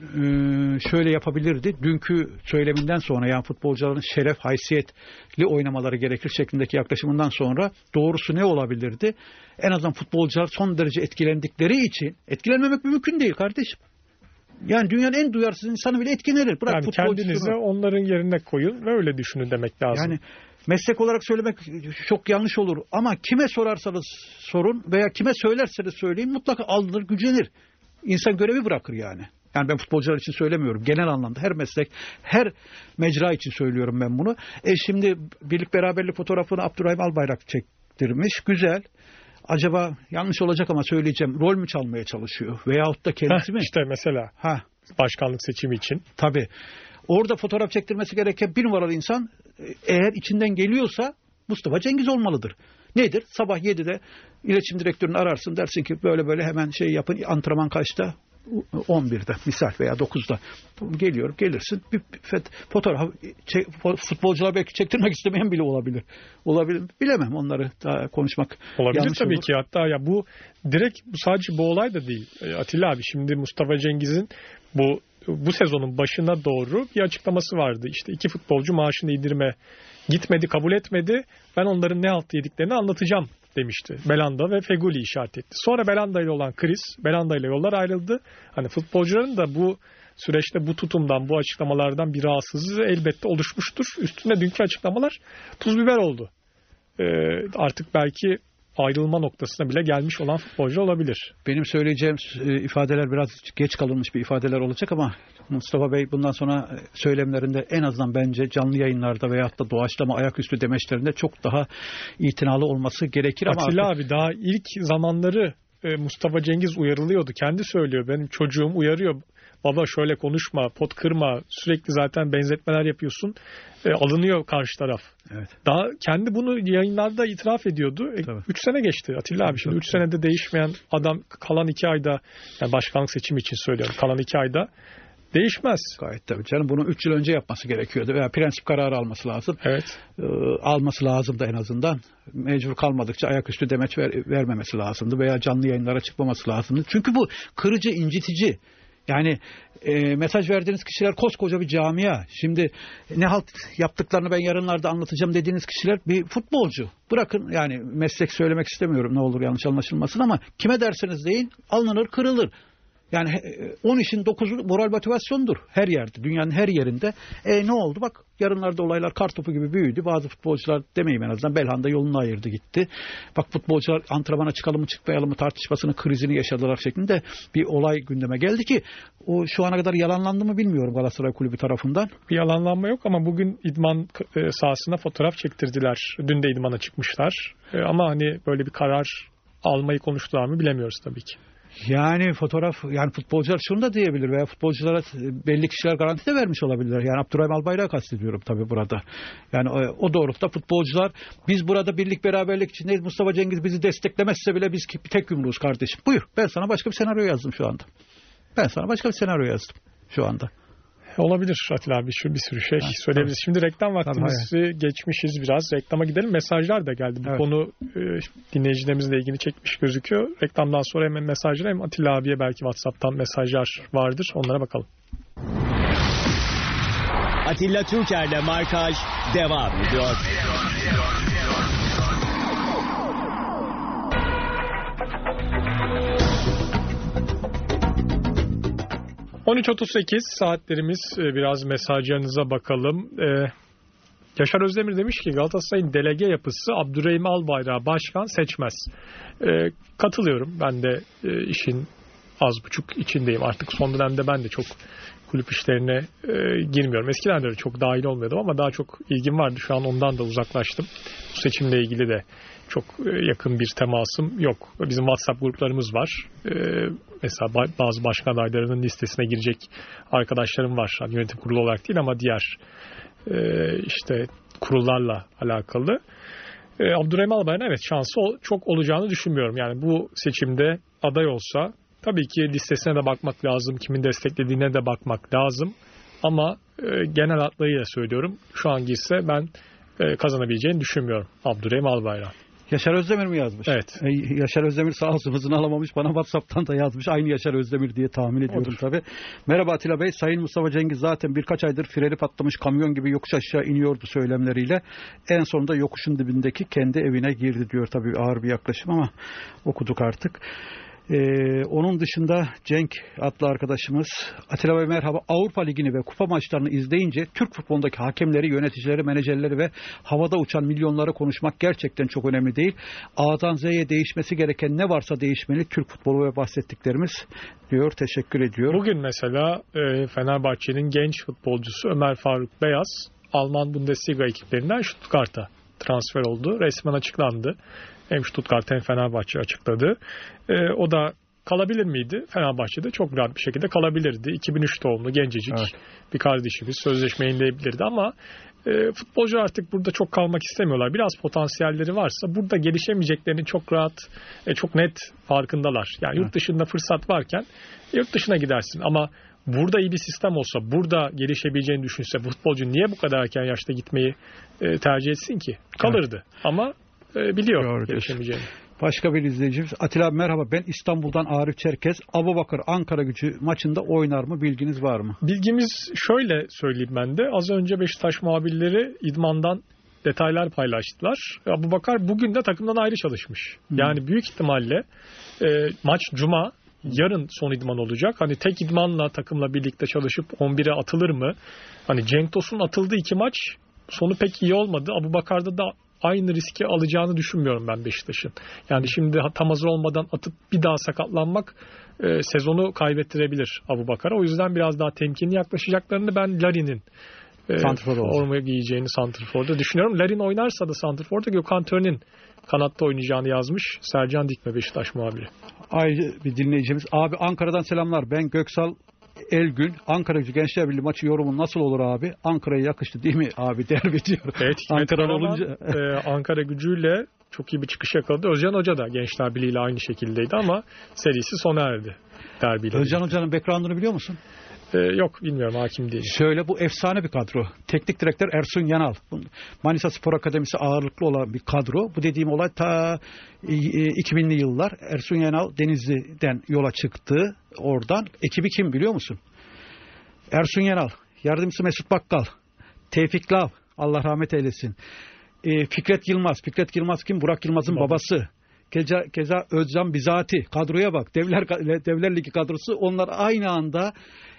şöyle yapabilirdi. Dünkü söyleminden sonra yani futbolcuların şeref, haysiyetli oynamaları gerekir şeklindeki yaklaşımından sonra doğrusu ne olabilirdi? En azından futbolcular son derece etkilendikleri için etkilenmemek mümkün değil kardeşim. Yani dünyanın en duyarsız insanı bile etkilenir. Bırak yani kendinizi onların yerine koyun ve öyle düşünün demek lazım. Yani meslek olarak söylemek çok yanlış olur ama kime sorarsanız sorun veya kime söylerseniz söyleyin mutlaka alınır, gücenir. İnsan görevi bırakır yani. Yani ben futbolcular için söylemiyorum. Genel anlamda her meslek, her mecra için söylüyorum ben bunu. Şimdi birlik beraberlik fotoğrafını Abdurrahim Albayrak çektirmiş. Güzel. Acaba yanlış olacak ama söyleyeceğim. Rol mü çalmaya çalışıyor? Veyahut da kendisi mi? İşte mesela başkanlık seçimi için. Tabii. Orada fotoğraf çektirmesi gereken bir numaralı insan eğer içinden geliyorsa Mustafa Cengiz olmalıdır. Nedir? Sabah 7'de iletişim direktörünü ararsın, dersin ki böyle böyle hemen şey yapın, antrenman kaçta? 11'de misal veya 9'da geliyorum, gelirsin bir fotoğraf futbolcular belki çektirmek istemeyen bile olabilir, bilemem, onları daha konuşmak olabilir tabii olur. ki. Hatta ya bu direkt sadece bu olay da değil Atilla abi. Şimdi Mustafa Cengiz'in bu sezonun başına doğru bir açıklaması vardı. İşte 2 futbolcu maaşını indirme gitmedi, kabul etmedi, ben onların ne halt yediklerini anlatacağım demişti. Belanda ve Feguli işaret etti. Sonra Belanda ile olan kriz, Belanda ile yollar ayrıldı. Hani futbolcuların da bu süreçte bu tutumdan, bu açıklamalardan bir rahatsızlığı elbette oluşmuştur. Üstüne dünkü açıklamalar tuz biber oldu. Artık belki ayrılma noktasına bile gelmiş olan futbolcu olabilir. Benim söyleyeceğim ifadeler biraz geç kalınmış bir ifadeler olacak ama Mustafa Bey bundan sonra söylemlerinde en azından bence canlı yayınlarda veyahut da doğaçlama ayaküstü demeçlerinde çok daha itinalı olması gerekir. Atilla abi daha ilk zamanları Mustafa Cengiz uyarılıyordu. Kendi söylüyor, benim çocuğum uyarıyor. Baba şöyle konuşma, pot kırma, sürekli zaten benzetmeler yapıyorsun. Alınıyor karşı taraf. Evet. Daha kendi bunu yayınlarda itiraf ediyordu. 3 sene geçti Atilla abi. Şimdi 3 senede değişmeyen adam kalan 2 ayda, yani başkanlık seçimi için söylüyorum, kalan 2 ayda değişmez. Gayet tabii canım. Bunu 3 yıl önce yapması gerekiyordu veya prensip kararı alması lazım. Evet. Alması lazım da en azından. Mecbur kalmadıkça ayaküstü demeç vermemesi lazımdı veya canlı yayınlara çıkmaması lazımdı. Çünkü bu kırıcı, incitici. Yani mesaj verdiğiniz kişiler koskoca bir camia. Şimdi ne halt yaptıklarını ben yarınlarda anlatacağım dediğiniz kişiler bir futbolcu. Bırakın, yani meslek söylemek istemiyorum, ne olur yanlış anlaşılmasın, ama kime derseniz deyin alınır kırılır. Yani 10 işin 9'u moral motivasyondur her yerde, dünyanın her yerinde. Ne oldu? Bak yarınlarda olaylar kartopu gibi büyüdü. Bazı futbolcular, demeyeyim en azından, Belhanda yolunu ayırdı gitti. Bak futbolcular antrenmana çıkalım mı çıkmayalım mı tartışmasının krizini yaşadılar şeklinde bir olay gündeme geldi ki o şu ana kadar yalanlandı mı bilmiyorum Galatasaray Kulübü tarafından. Bir yalanlanma yok ama bugün idman sahasına fotoğraf çektirdiler. Dün de idmana çıkmışlar. Ama hani böyle bir karar almayı konuştular mı bilemiyoruz tabii ki. Yani yani futbolcular şunu da diyebilir veya futbolculara belli kişiler garanti de vermiş olabilirler. Yani Abdurrahim Albayrak'ı kastediyorum tabii burada. Yani o doğrultuda futbolcular, biz burada birlik beraberlik içindeyiz, Mustafa Cengiz bizi desteklemezse bile biz bir tek yumruğuz kardeşim. Buyur, ben sana başka bir senaryo yazdım şu anda. Olabilir Atilla abi, şu bir sürü şey söyleyebiliriz. Şimdi reklam vaktimizi geçmişiz biraz. Reklama gidelim. Mesajlar da geldi. Bu konu dinleyicilerimizle ilgili çekmiş gözüküyor. Reklamdan sonra hemen mesajlar, hem Atilla abiye belki WhatsApp'tan mesajlar vardır. Onlara bakalım. Atilla Türker'le Markaj devam ediyor. ...13.38 saatlerimiz, biraz mesajlarınıza bakalım. Yaşar Özdemir demiş ki Galatasaray'ın delege yapısı Abdurrahim Albayrak'ı başkan seçmez. Katılıyorum, ben de işin az buçuk içindeyim. Artık son dönemde ben de çok kulüp işlerine girmiyorum. Eskiden de çok dahil olmuyordum ama daha çok ilgim vardı. Şu an ondan da uzaklaştım. Bu seçimle ilgili de çok yakın bir temasım yok. Bizim WhatsApp gruplarımız var. Mesela bazı başkan adaylarının listesine girecek arkadaşlarım var. Yani yönetim kurulu olarak değil ama diğer işte kurullarla alakalı. Abdurrahim Albayrak'ın evet şansı çok olacağını düşünmüyorum. Yani bu seçimde aday olsa tabii ki listesine de bakmak lazım. Kimin desteklediğine de bakmak lazım. Ama genel hatlarıyla söylüyorum. Şu an girse ben kazanabileceğini düşünmüyorum Abdurrahim Albayrak. Yaşar Özdemir mi yazmış? Evet. Yaşar Özdemir sağ olsun hızını alamamış. Bana WhatsApp'tan da yazmış. Aynı Yaşar Özdemir diye tahmin ediyorum tabii. Merhaba Atilla Bey. Sayın Mustafa Cengiz zaten birkaç aydır freni patlamış kamyon gibi yokuş aşağı iniyordu söylemleriyle. En sonunda yokuşun dibindeki kendi evine girdi diyor. Tabii ağır bir yaklaşım ama okuduk artık. Onun dışında Cenk adlı arkadaşımız, Atilla Bey merhaba. Avrupa Ligi'ni ve kupa maçlarını izleyince Türk futbolundaki hakemleri, yöneticileri, menajerleri ve havada uçan milyonları konuşmak gerçekten çok önemli değil. A'dan Z'ye değişmesi gereken ne varsa değişmeli. Türk futbolu ve bahsettiklerimiz diyor. Teşekkür ediyor. Bugün mesela Fenerbahçe'nin genç futbolcusu Ömer Faruk Beyaz Alman Bundesliga ekiplerinden Stuttgart'a transfer oldu. Resmen açıklandı. Hem Stuttgart hem Fenerbahçe açıkladı. O da kalabilir miydi? Fenerbahçe'de çok rahat bir şekilde kalabilirdi. 2003 doğumlu gencecik bir kardeşimiz, sözleşme yenileyebilirdi ama futbolcu artık burada çok kalmak istemiyorlar. Biraz potansiyelleri varsa burada gelişemeyeceklerinin çok rahat, çok net farkındalar. Yani yurt dışında fırsat varken yurt dışına gidersin ama burada iyi bir sistem olsa, burada gelişebileceğini düşünse futbolcu niye bu kadar erken yaşta gitmeyi tercih etsin ki? Kalırdı ama biliyor gelişemeyeceğini. Başka bir izleyicimiz Atilla abi merhaba, ben İstanbul'dan Arif Çerkez. Abubakar Ankaragücü maçında oynar mı, bilginiz var mı? Bilgimiz şöyle söyleyeyim ben de. Az önce Beşiktaş muhabirleri idmandan detaylar paylaştılar. Abubakar bugün de takımdan ayrı çalışmış. Yani büyük ihtimalle maç Cuma, yarın son idman olacak. Hani tek idmanla takımla birlikte çalışıp 11'e atılır mı? Hani Cenk Tosun'un atıldığı 2 maç sonu pek iyi olmadı. Abubakar'da da aynı riski alacağını düşünmüyorum ben Beşiktaş'ın. Yani şimdi tam hazır olmadan atıp bir daha sakatlanmak sezonu kaybettirebilir Abubakar'a. O yüzden biraz daha temkinli yaklaşacaklarını ben Larin'in forma giyeceğini santrforda düşünüyorum. Larin oynarsa da santrforda Gökhan Tören'in kanatta oynayacağını yazmış Sercan Dikme Beşiktaş muhabiri. Ayrı bir dinleyicimiz. Abi Ankara'dan selamlar. Ben Göksal Elgün. Ankaragücü Gençler Birliği maçı yorumun nasıl olur abi? Ankara'ya yakıştı değil mi abi? Derbi diyor. Evet. Ankara'da olunca Ankara Gücü'yle çok iyi bir çıkış yakaladı. Özcan Hoca da Gençler Birliği ile aynı şekildeydi ama serisi sona erdi derbiyle. Özcan Hoca'nın background'unu biliyor musun? Yok, bilmiyorum, hakim değil. Şöyle, bu efsane bir kadro. Teknik direktör Ersun Yanal. Manisa Spor Akademisi ağırlıklı olan bir kadro. Bu dediğim olay ta 2000'li yıllar. Ersun Yanal Denizli'den yola çıktı. Oradan. Ekibi kim biliyor musun? Ersun Yanal, yardımcısı Mesut Bakkal, Tevfik Lav, Allah rahmet eylesin. Fikret Yılmaz. Fikret Yılmaz kim? Burak Yılmaz'ın babası. Keza Özcan Bizati. Kadroya bak. Devler Ligi kadrosu. Onlar aynı anda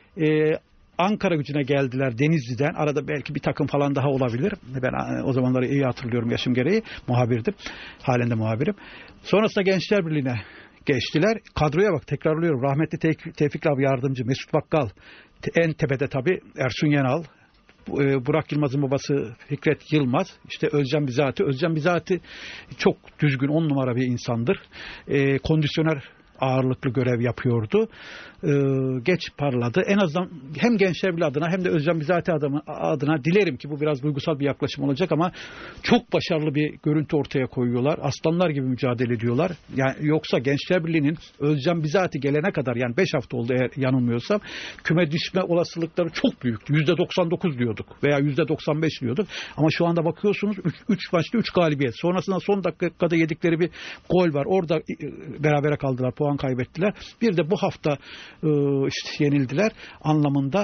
Ankaragücü'ne geldiler Denizli'den. Arada belki bir takım falan daha olabilir. Ben o zamanları iyi hatırlıyorum yaşım gereği. Muhabirdim. Halen de muhabirim. Sonrasında Gençler Birliği'ne geçtiler. Kadroya bak, tekrarlıyorum. Rahmetli Tevfik abi yardımcı, Mesut Bakkal. En tepede tabii Ersun Yanal. Burak Yılmaz'ın babası Fikret Yılmaz. İşte Özcan Bizati. Özcan Bizati çok düzgün, 10 numara bir insandır. Kondisyoner ağırlıklı görev yapıyordu. Geç parladı. En azından hem Gençler Birliği adına hem de Özcan Bizati adına dilerim ki bu biraz duygusal bir yaklaşım olacak ama çok başarılı bir görüntü ortaya koyuyorlar. Aslanlar gibi mücadele ediyorlar. Yani yoksa Gençler Birliği'nin Özcan Bizati gelene kadar, yani 5 hafta oldu eğer yanılmıyorsam, küme düşme olasılıkları çok büyüktü. %99 diyorduk veya %95 diyorduk. Ama şu anda bakıyorsunuz 3 maçta 3 galibiyet. Sonrasında son dakikada yedikleri bir gol var. Orada berabere kaldılar. Puan kaybettiler. Bir de bu hafta işte yenildiler anlamında.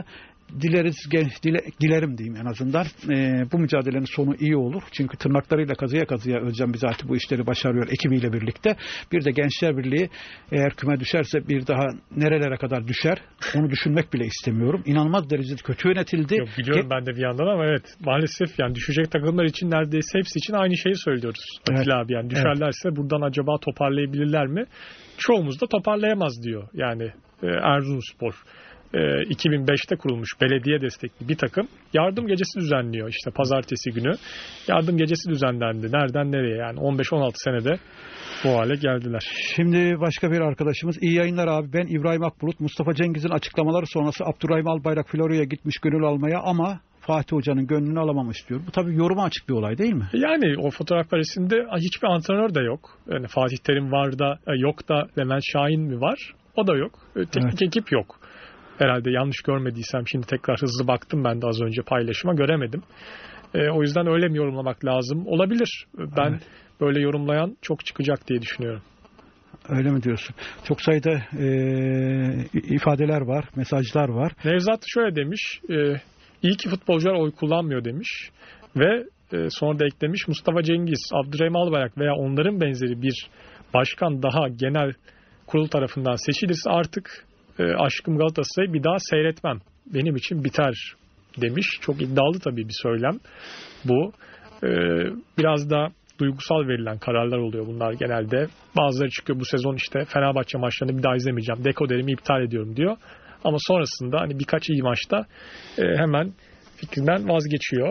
Dilerim diyeyim en azından. Bu mücadelenin sonu iyi olur. Çünkü tırnaklarıyla kazıya Özcan Bizati bu işleri başarıyor ekibiyle birlikte. Bir de Gençler Birliği eğer küme düşerse bir daha nerelere kadar düşer onu düşünmek bile istemiyorum. İnanılmaz derecede kötü yönetildi. Yok, biliyorum ben de bir yandan ama evet, maalesef yani düşecek takımlar için neredeyse hepsi için aynı şeyi söylüyoruz. Evet. Abi yani düşerlerse buradan acaba toparlayabilirler mi? Çoğumuz da toparlayamaz diyor. Yani Erzurumspor 2005'te kurulmuş belediye destekli bir takım yardım gecesi düzenliyor. İşte pazartesi günü yardım gecesi düzenlendi. Nereden nereye, yani 15-16 senede bu hale geldiler. Şimdi başka bir arkadaşımız, iyi yayınlar abi, ben İbrahim Akbulut. Mustafa Cengiz'in açıklamaları sonrası Abdurrahim Albayrak Florya'ya gitmiş gönül almaya ama Fatih Hoca'nın gönlünü alamamış diyor. Bu tabii yoruma açık bir olay değil mi? Yani o fotoğraf karesinde hiçbir antrenör de yok. Yani Fatih Terim var da yok da Levent Şahin mi var? O da yok. Teknik ekip yok. Herhalde yanlış görmediysem, şimdi tekrar hızlı baktım ben de az önce paylaşıma, göremedim. O yüzden öyle mi yorumlamak lazım? Olabilir. Ben böyle yorumlayan çok çıkacak diye düşünüyorum. Öyle mi diyorsun? Çok sayıda ifadeler var, mesajlar var. Nevzat şöyle demiş, iyi ki futbolcular oy kullanmıyor demiş ve sonra da eklemiş, Mustafa Cengiz, Abdurrahim Albayrak veya onların benzeri bir başkan daha genel kurul tarafından seçilirse artık Aşkım Galatasaray'ı bir daha seyretmem. Benim için biter demiş. Çok iddialı tabii bir söylem bu. Biraz da duygusal verilen kararlar oluyor bunlar genelde. Bazıları çıkıyor bu sezon işte Fenerbahçe maçlarını bir daha izlemeyeceğim. Dekoderimi iptal ediyorum diyor. Ama sonrasında hani birkaç iyi maçta hemen fikrinden vazgeçiyor.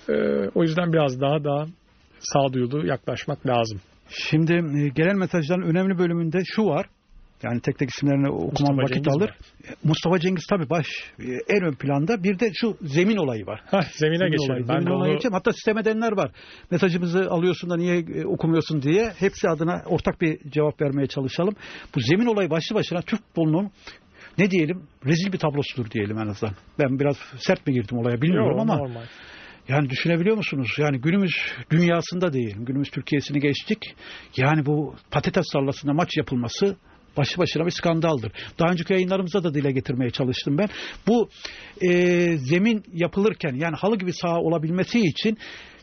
O yüzden biraz daha sağduyulu yaklaşmak lazım. Şimdi gelen mesajların önemli bölümünde şu var. Yani tek tek isimlerini okumam vakit alır. Mustafa Cengiz tabii en ön planda. Bir de şu zemin olayı var. Zemine geçelim. Zemin olayı geçelim. Hatta sistem edenler var. Mesajımızı alıyorsun da niye okumuyorsun diye. Hepsi adına ortak bir cevap vermeye çalışalım. Bu zemin olayı başlı başına Türk futbolunun ne diyelim rezil bir tablosudur diyelim en azından. Ben biraz sert mi girdim olaya bilmiyorum ama normal. Yani düşünebiliyor musunuz? Yani günümüz dünyasında değil. Günümüz Türkiye'sini geçtik. Yani bu patates tarlasında maç yapılması başlı başına bir skandaldır. Daha önceki yayınlarımızda da dile getirmeye çalıştım ben. Bu zemin yapılırken yani halı gibi saha olabilmesi için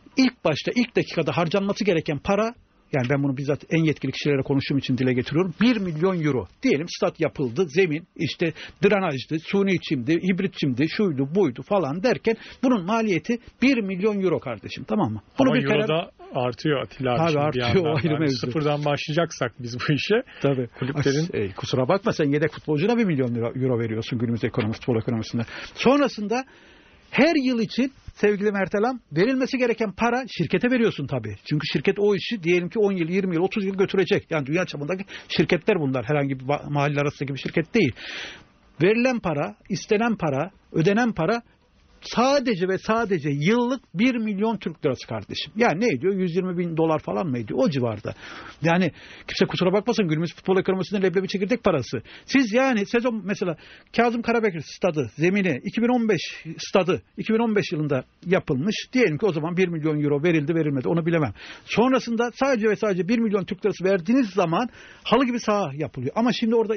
ilk dakikada harcanması gereken para, yani ben bunu bizzat en yetkili kişilere konuştuğum için dile getiriyorum. 1 milyon euro. Diyelim stat yapıldı. Zemin işte drenajdı, suni çimdi, hibrit çimdi, şuydu buydu falan derken bunun maliyeti 1 milyon euro kardeşim. Tamam mı? Bunu ama euro da artıyor Atilla abi. Tabii artıyor, o ayrı mevzu. Sıfırdan başlayacaksak biz bu işe. Tabii. Kulüplerin... kusura bakma sen yedek futbolcuna 1 milyon euro veriyorsun günümüzde futbol ekonomisinde. Sonrasında her yıl için sevgili Mertelam verilmesi gereken para şirkete veriyorsun tabii. Çünkü şirket o işi diyelim ki 10 yıl, 20 yıl, 30 yıl götürecek. Yani dünya çapındaki şirketler bunlar. Herhangi bir mahalle arasındaki bir şirket değil. Verilen para, istenen para, ödenen para sadece ve sadece yıllık 1 milyon Türk lirası kardeşim. Yani ne ediyor? 120 bin dolar falan mı ediyor? O civarda. Yani kimse kusura bakmasın günümüz futbol ekonomisinde leblebi çekirdek parası. Siz yani sezon mesela Kazım Karabekir stadı, zemini 2015 stadı 2015 yılında yapılmış. Diyelim ki o zaman 1 milyon euro verildi verilmedi onu bilemem. Sonrasında sadece ve sadece 1 milyon Türk lirası verdiğiniz zaman halı gibi saha yapılıyor. Ama şimdi orada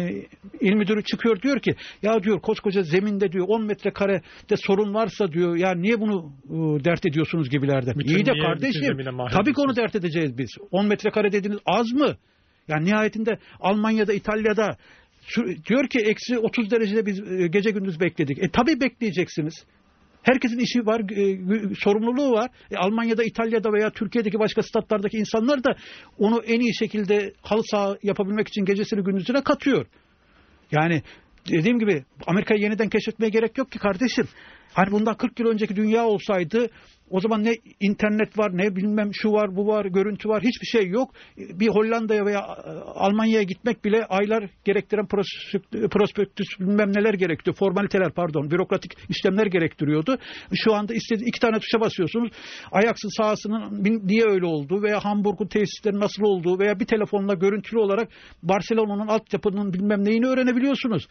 il müdürü çıkıyor diyor ki ya diyor koskoca zeminde diyor 10 metrekarede sorun varsa diyor ya niye bunu dert ediyorsunuz gibilerden. İyi de kardeşim tabii ki onu dert edeceğiz biz. 10 metrekare dediğiniz az mı? Yani nihayetinde Almanya'da, İtalya'da diyor ki eksi 30 derecede biz gece gündüz bekledik. Tabii bekleyeceksiniz. Herkesin işi var, sorumluluğu var. Almanya'da, İtalya'da veya Türkiye'deki başka statlardaki insanlar da onu en iyi şekilde halı saha yapabilmek için gecesini gündüzüne katıyor. Yani dediğim gibi Amerika'yı yeniden keşfetmeye gerek yok ki kardeşim. Hani bundan 40 yıl önceki dünya olsaydı o zaman ne internet var ne bilmem şu var bu var görüntü var hiçbir şey yok. Bir Hollanda'ya veya Almanya'ya gitmek bile aylar gerektiren prospektüs bilmem neler gerektiriyor. Formaliteler bürokratik işlemler gerektiriyordu. Şu anda istediğiniz 2 tane tuşa basıyorsunuz. Ajax'ın sahasının niye öyle olduğu veya Hamburg'un tesisleri nasıl olduğu veya bir telefonla görüntülü olarak Barcelona'nın altyapının bilmem neyini öğrenebiliyorsunuz.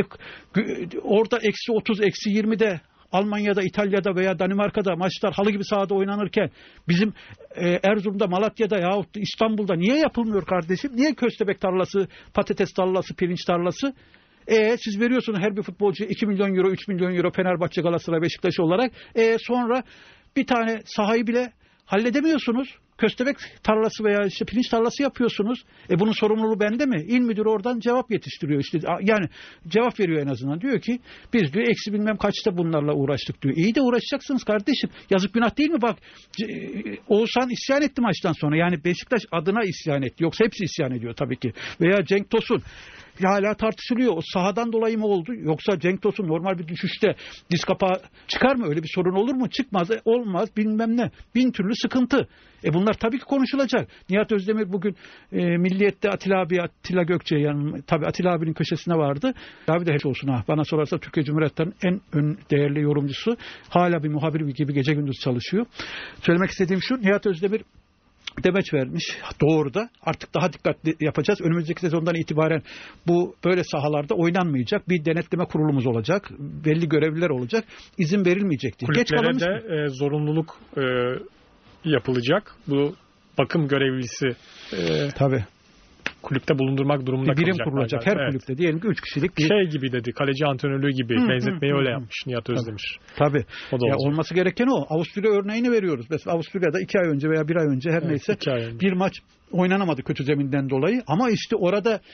Orada eksi 30 eksi 20'de Almanya'da, İtalya'da veya Danimarka'da maçlar halı gibi sahada oynanırken bizim Erzurum'da, Malatya'da yahut İstanbul'da niye yapılmıyor kardeşim? Niye köstebek tarlası, patates tarlası, pirinç tarlası? Siz veriyorsunuz her bir futbolcuya 2 milyon euro, 3 milyon euro Fenerbahçe, Galatasaray, Beşiktaş olarak. Sonra bir tane sahayı bile halledemiyorsunuz. Köstebek tarlası veya işte pirinç tarlası yapıyorsunuz. Bunun sorumluluğu bende mi? İl müdürü oradan cevap yetiştiriyor. İşte yani cevap veriyor en azından. Diyor ki biz diyor eksi bilmem kaçta bunlarla uğraştık diyor. İyi de uğraşacaksınız kardeşim. Yazık günah değil mi? Bak Oğuzhan isyan etti maçtan sonra. Yani Beşiktaş adına isyan etti. Yoksa hepsi isyan ediyor tabii ki. Veya Cenk Tosun. Hala tartışılıyor. O sahadan dolayı mı oldu? Yoksa Cenk Tosun normal bir düşüşte diz kapağı çıkar mı? Öyle bir sorun olur mu? Çıkmaz. Olmaz. Bilmem ne. Bin türlü sıkıntı. Bunlar tabii ki konuşulacak. Nihat Özdemir bugün Milliyet'te Atilla Gökçe yani tabii Atilla abinin köşesine vardı. Abi de hiç olsun ha. Bana sorarsa Türkiye Cumhuriyet'ten en değerli yorumcusu. Hala bir muhabir gibi gece gündüz çalışıyor. Söylemek istediğim şu. Nihat Özdemir demeç vermiş. Doğru da artık daha dikkatli yapacağız. Önümüzdeki sezondan itibaren bu böyle sahalarda oynanmayacak. Bir denetleme kurulumuz olacak. Belli görevliler olacak. İzin verilmeyecektir. Kulüplere de zorunluluk yapılacak. Bu bakım görevlisi tabii kulüpte bulundurmak durumunda kalacak. Bir birim kurulacak her kulüpte. Diyelim ki 3 kişilik bir... Şey gibi dedi. Kaleci antrenörlüğü gibi. Benzetmeyi öyle yapmış Nihat Özdemir. Tabii. Olması gereken o. Avusturya örneğini veriyoruz. Mesela Avusturya'da 2 ay önce veya 1 ay önce her neyse bir maç oynanamadı kötü zeminden dolayı. Ama işte orada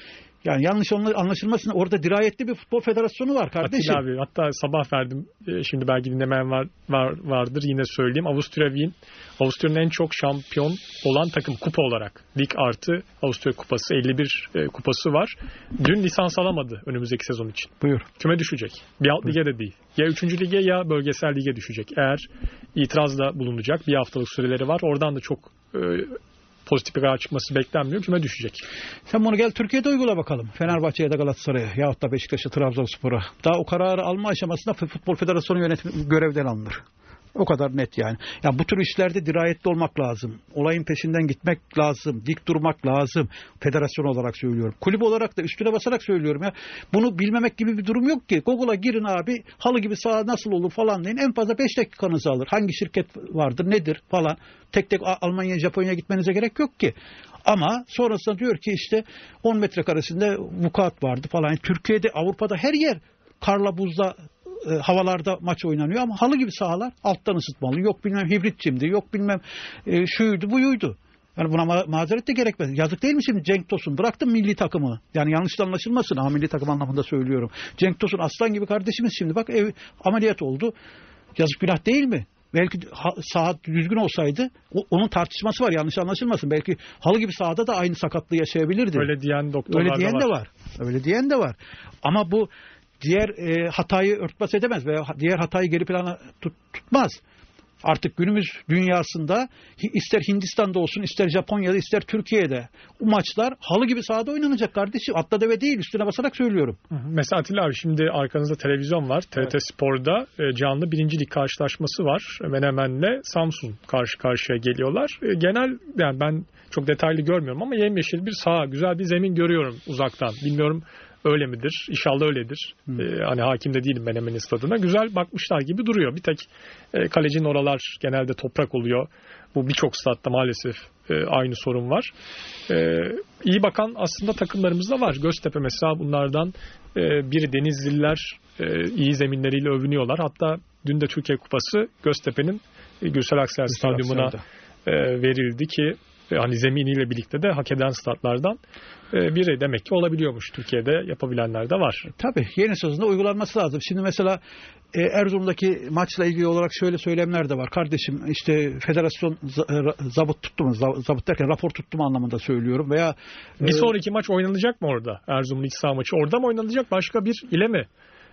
Yani yanlış anlaşılmasın. Orada dirayetli bir futbol federasyonu var kardeşim. Atilla abi, hatta sabah verdim. Şimdi belki dinlemeyen vardır. Yine söyleyeyim. Avusturya Wien. Avusturya'nın en çok şampiyon olan takım kupa olarak. Lig artı Avusturya kupası. 51 kupası var. Dün lisans alamadı önümüzdeki sezon için. Buyur. Küme düşecek. Bir alt lige de değil. Ya 3. lige ya bölgesel lige düşecek. Eğer itirazda bulunacak. Bir haftalık süreleri var. Oradan da çok pozitif bir karar çıkması beklenmiyor. Küme düşecek. Sen bunu gel Türkiye'de uygula bakalım. Fenerbahçe'ye de Galatasaray'a yahut da Beşiktaş'a, Trabzonspor'a. Daha o kararı alma aşamasında Futbol Federasyonu yönetimi görevden alınır. O kadar net yani. Ya bu tür işlerde dirayetli olmak lazım. Olayın peşinden gitmek lazım. Dik durmak lazım. Federasyon olarak söylüyorum. Kulüp olarak da üstüne basarak söylüyorum ya. Bunu bilmemek gibi bir durum yok ki. Google'a girin abi. Halı gibi saha nasıl olur falan deyin. En fazla 5 dakikanızı alır. Hangi şirket vardır, nedir falan. Tek tek Almanya'ya, Japonya'ya gitmenize gerek yok ki. Ama sonrasında diyor ki işte 10 metrekaresinde vukuat vardı falan. Yani Türkiye'de, Avrupa'da her yer karla buzla havalarda maç oynanıyor ama halı gibi sahalar alttan ısıtmalı. Yok bilmem hibrit çimdi, yok bilmem şuydu buyuydu. Yani buna mazeret de gerekmez. Yazık değil mi şimdi Cenk Tosun? Bıraktım milli takımı. Yani yanlış anlaşılmasın ama milli takım anlamında söylüyorum. Cenk Tosun aslan gibi kardeşimiz şimdi. Bak ameliyat oldu. Yazık günah değil mi? Belki saha düzgün olsaydı onun tartışması var, yanlış anlaşılmasın. Belki halı gibi sahada da aynı sakatlığı yaşayabilirdi. Öyle diyen doktorlar Öyle diyen de var. Öyle diyen de var. Ama bu diğer hatayı örtbas edemez veya diğer hatayı geri plana tutmaz. Artık günümüz dünyasında ister Hindistan'da olsun, ister Japonya'da, ister Türkiye'de bu maçlar halı gibi sahada oynanacak kardeşim. Atla deve değil, üstüne basarak söylüyorum. Mesela Atilla abi, şimdi arkanızda televizyon var. TRT evet. Spor'da canlı 1. lig karşılaşması var. Menemen'le Samsun karşı karşıya geliyorlar. Genel, yani ben çok detaylı görmüyorum ama yemyeşil bir saha, güzel bir zemin görüyorum uzaktan. Bilmiyorum öyle midir? İnşallah öyledir. Hani hakim de değilim Menemen'in stadına. Güzel bakmışlar gibi duruyor. Bir tek kalecinin oralar genelde toprak oluyor. Bu birçok statta maalesef aynı sorun var. İyi bakan aslında takımlarımız da var. Göztepe mesela bunlardan biri. Denizliler iyi zeminleriyle övünüyorlar. Hatta dün de Türkiye Kupası Göztepe'nin Gürsel Aksel Stadyumuna verildi ki hani zeminiyle birlikte de hak eden statlardan biri demek ki olabiliyormuş. Türkiye'de yapabilenler de var. Tabii yeni sözünde uygulanması lazım. Şimdi mesela Erzurum'daki maçla ilgili olarak şöyle söylemler de var. Kardeşim işte federasyon zabıt tuttu mu? Zabıt derken rapor tuttu mu anlamında söylüyorum. Veya bir sonraki maç oynanacak mı orada? Erzurum'un iç saha maçı orada mı oynanacak? Başka bir ile mi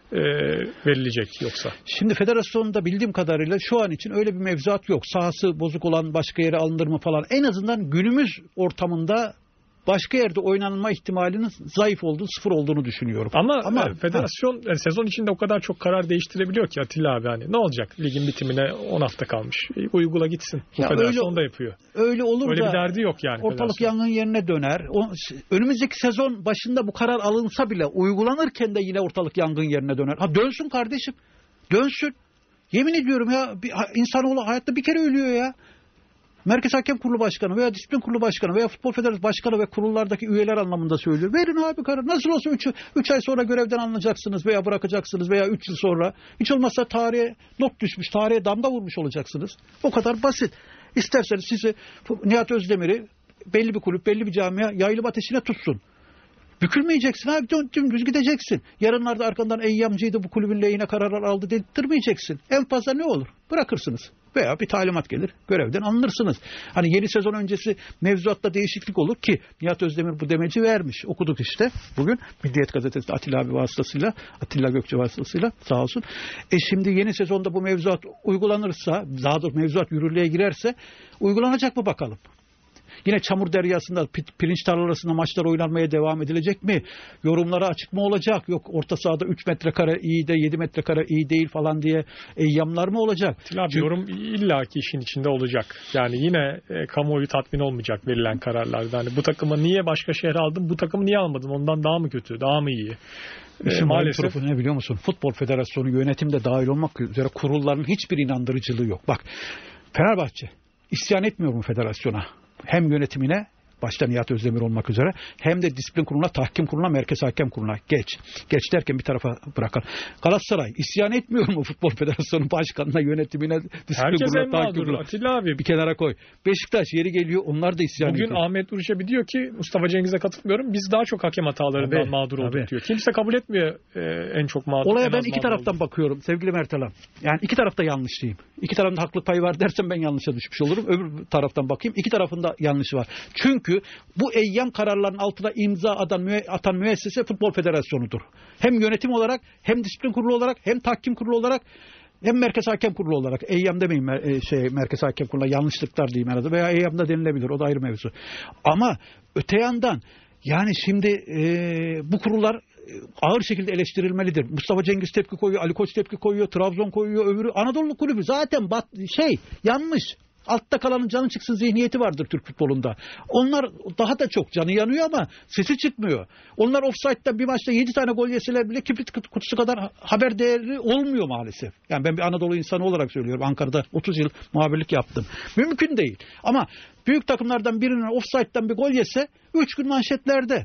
verilecek yoksa? Şimdi federasyonda bildiğim kadarıyla şu an için öyle bir mevzuat yok. Sahası bozuk olan başka yere alınır mı falan. En azından günümüz ortamında başka yerde oynanma ihtimalinin zayıf olduğu, sıfır olduğunu düşünüyorum. Ama federasyon sezon içinde o kadar çok karar değiştirebiliyor ki Atilla abi, hani ne olacak? Ligin bitimine 10 hafta kalmış. Uygula gitsin. Bu federasyon da yapıyor. Öyle olur öyle da bir derdi yok yani. Ortalık yangın yerine döner. Önümüzdeki sezon başında bu karar alınsa bile uygulanırken de yine ortalık yangın yerine döner. Ha dönsün kardeşim. Dönsün. Yemin ediyorum ya, insanoğlu hayatta bir kere ölüyor ya. Merkez Hakem Kurulu Başkanı veya Disiplin Kurulu Başkanı veya Futbol Federasyonu Başkanı ve kurullardaki üyeler anlamında söylüyor. Verin abi karar. Nasıl olsa 3 ay sonra görevden alınacaksınız veya bırakacaksınız veya 3 yıl sonra. Hiç olmazsa tarihe not düşmüş, tarihe damga vurmuş olacaksınız. O kadar basit. İsterseniz sizi Nihat Özdemir'i belli bir kulüp, belli bir camia yaylım ateşine tutsun. Bükülmeyeceksin abi, dümdüz gideceksin. Yarınlarda arkandan Eyyamcı'ydı bu kulübün lehine kararlar aldı dedirtmeyeceksin. En fazla ne olur? Bırakırsınız. Veya bir talimat gelir, görevden alınırsınız. Hani yeni sezon öncesi mevzuatta değişiklik olur ki Nihat Özdemir bu demeci vermiş. Okuduk işte bugün Milliyet Gazetesi'nde Atilla abi vasıtasıyla, Atilla Gökçe vasıtasıyla sağ olsun. Şimdi yeni sezonda bu mevzuat uygulanırsa, daha doğrusu mevzuat yürürlüğe girerse uygulanacak mı bakalım? Yine çamur deryasında, pirinç tarlalarında maçlar oynanmaya devam edilecek mi? Yorumlara açık mı olacak? Yok orta sahada 3 metrekare iyi de 7 metrekare iyi değil falan diye eyyamlar mı olacak? Abi, yorum illaki işin içinde olacak. Yani yine kamuoyu tatmin olmayacak verilen kararlarda. Hani bu takımı niye başka şehre aldın? Bu takımı niye almadın? Ondan daha mı kötü? Daha mı iyi? Maalesef ne biliyor musun? Futbol Federasyonu yönetimde dahil olmak üzere kurulların hiçbir inandırıcılığı yok. Bak Fenerbahçe isyan etmiyor mu federasyona? Hem yönetimine başta Nihat Özdemir olmak üzere, hem de disiplin kuruluna, tahkim kuruluna, merkez hakem kuruluna. Geç derken bir tarafa bırakalım. Galatasaray isyan etmiyor mu Futbol Federasyonu Başkanı'na, yönetimine, disiplin herkes kuruluna, tahkim mağdur kuruluna? Atilla abi. Bir kenara koy. Beşiktaş yeri geliyor, onlar da isyan ediyor. Bugün Ahmet Nur Çebi diyor ki Mustafa Cengiz'e katılmıyorum. Biz daha çok hakem hatalarından mağdur olduk diyor. Kimse kabul etmiyor en çok mağdur. Olaya ben iki taraftan bakıyorum sevgili Mert'em. Yani iki tarafta yanlış diyeyim. İki tarafında haklı payı var dersem ben yanlışa düşmüş olurum. Öbür taraftan bakayım. İki tarafında yanlışı var. Çünkü bu eyyam kararlarının altına imza atan müessese Futbol Federasyonu'dur. Hem yönetim olarak, hem disiplin kurulu olarak, hem tahkim kurulu olarak, hem merkez hakem kurulu olarak. Eyyam demeyeyim, merkez hakem kuruluna yanlışlıklar diyeyim herhalde. Veya eyyamda denilebilir. O da ayrı mevzu. Ama öte yandan yani şimdi bu kurullar ağır şekilde eleştirilmelidir. Mustafa Cengiz tepki koyuyor, Ali Koç tepki koyuyor, Trabzon koyuyor, öbürü. Anadolu Kulübü zaten yanlış. Altta kalanın canı çıksın zihniyeti vardır Türk futbolunda. Onlar daha da çok canı yanıyor ama sesi çıkmıyor. Onlar offside'da bir maçta 7 tane gol yeseler bile kibrit kutusu kadar haber değerli olmuyor maalesef. Yani ben bir Anadolu insanı olarak söylüyorum. Ankara'da 30 yıl muhabirlik yaptım. Mümkün değil. Ama büyük takımlardan birinin offside'dan bir gol yese 3 gün manşetlerde.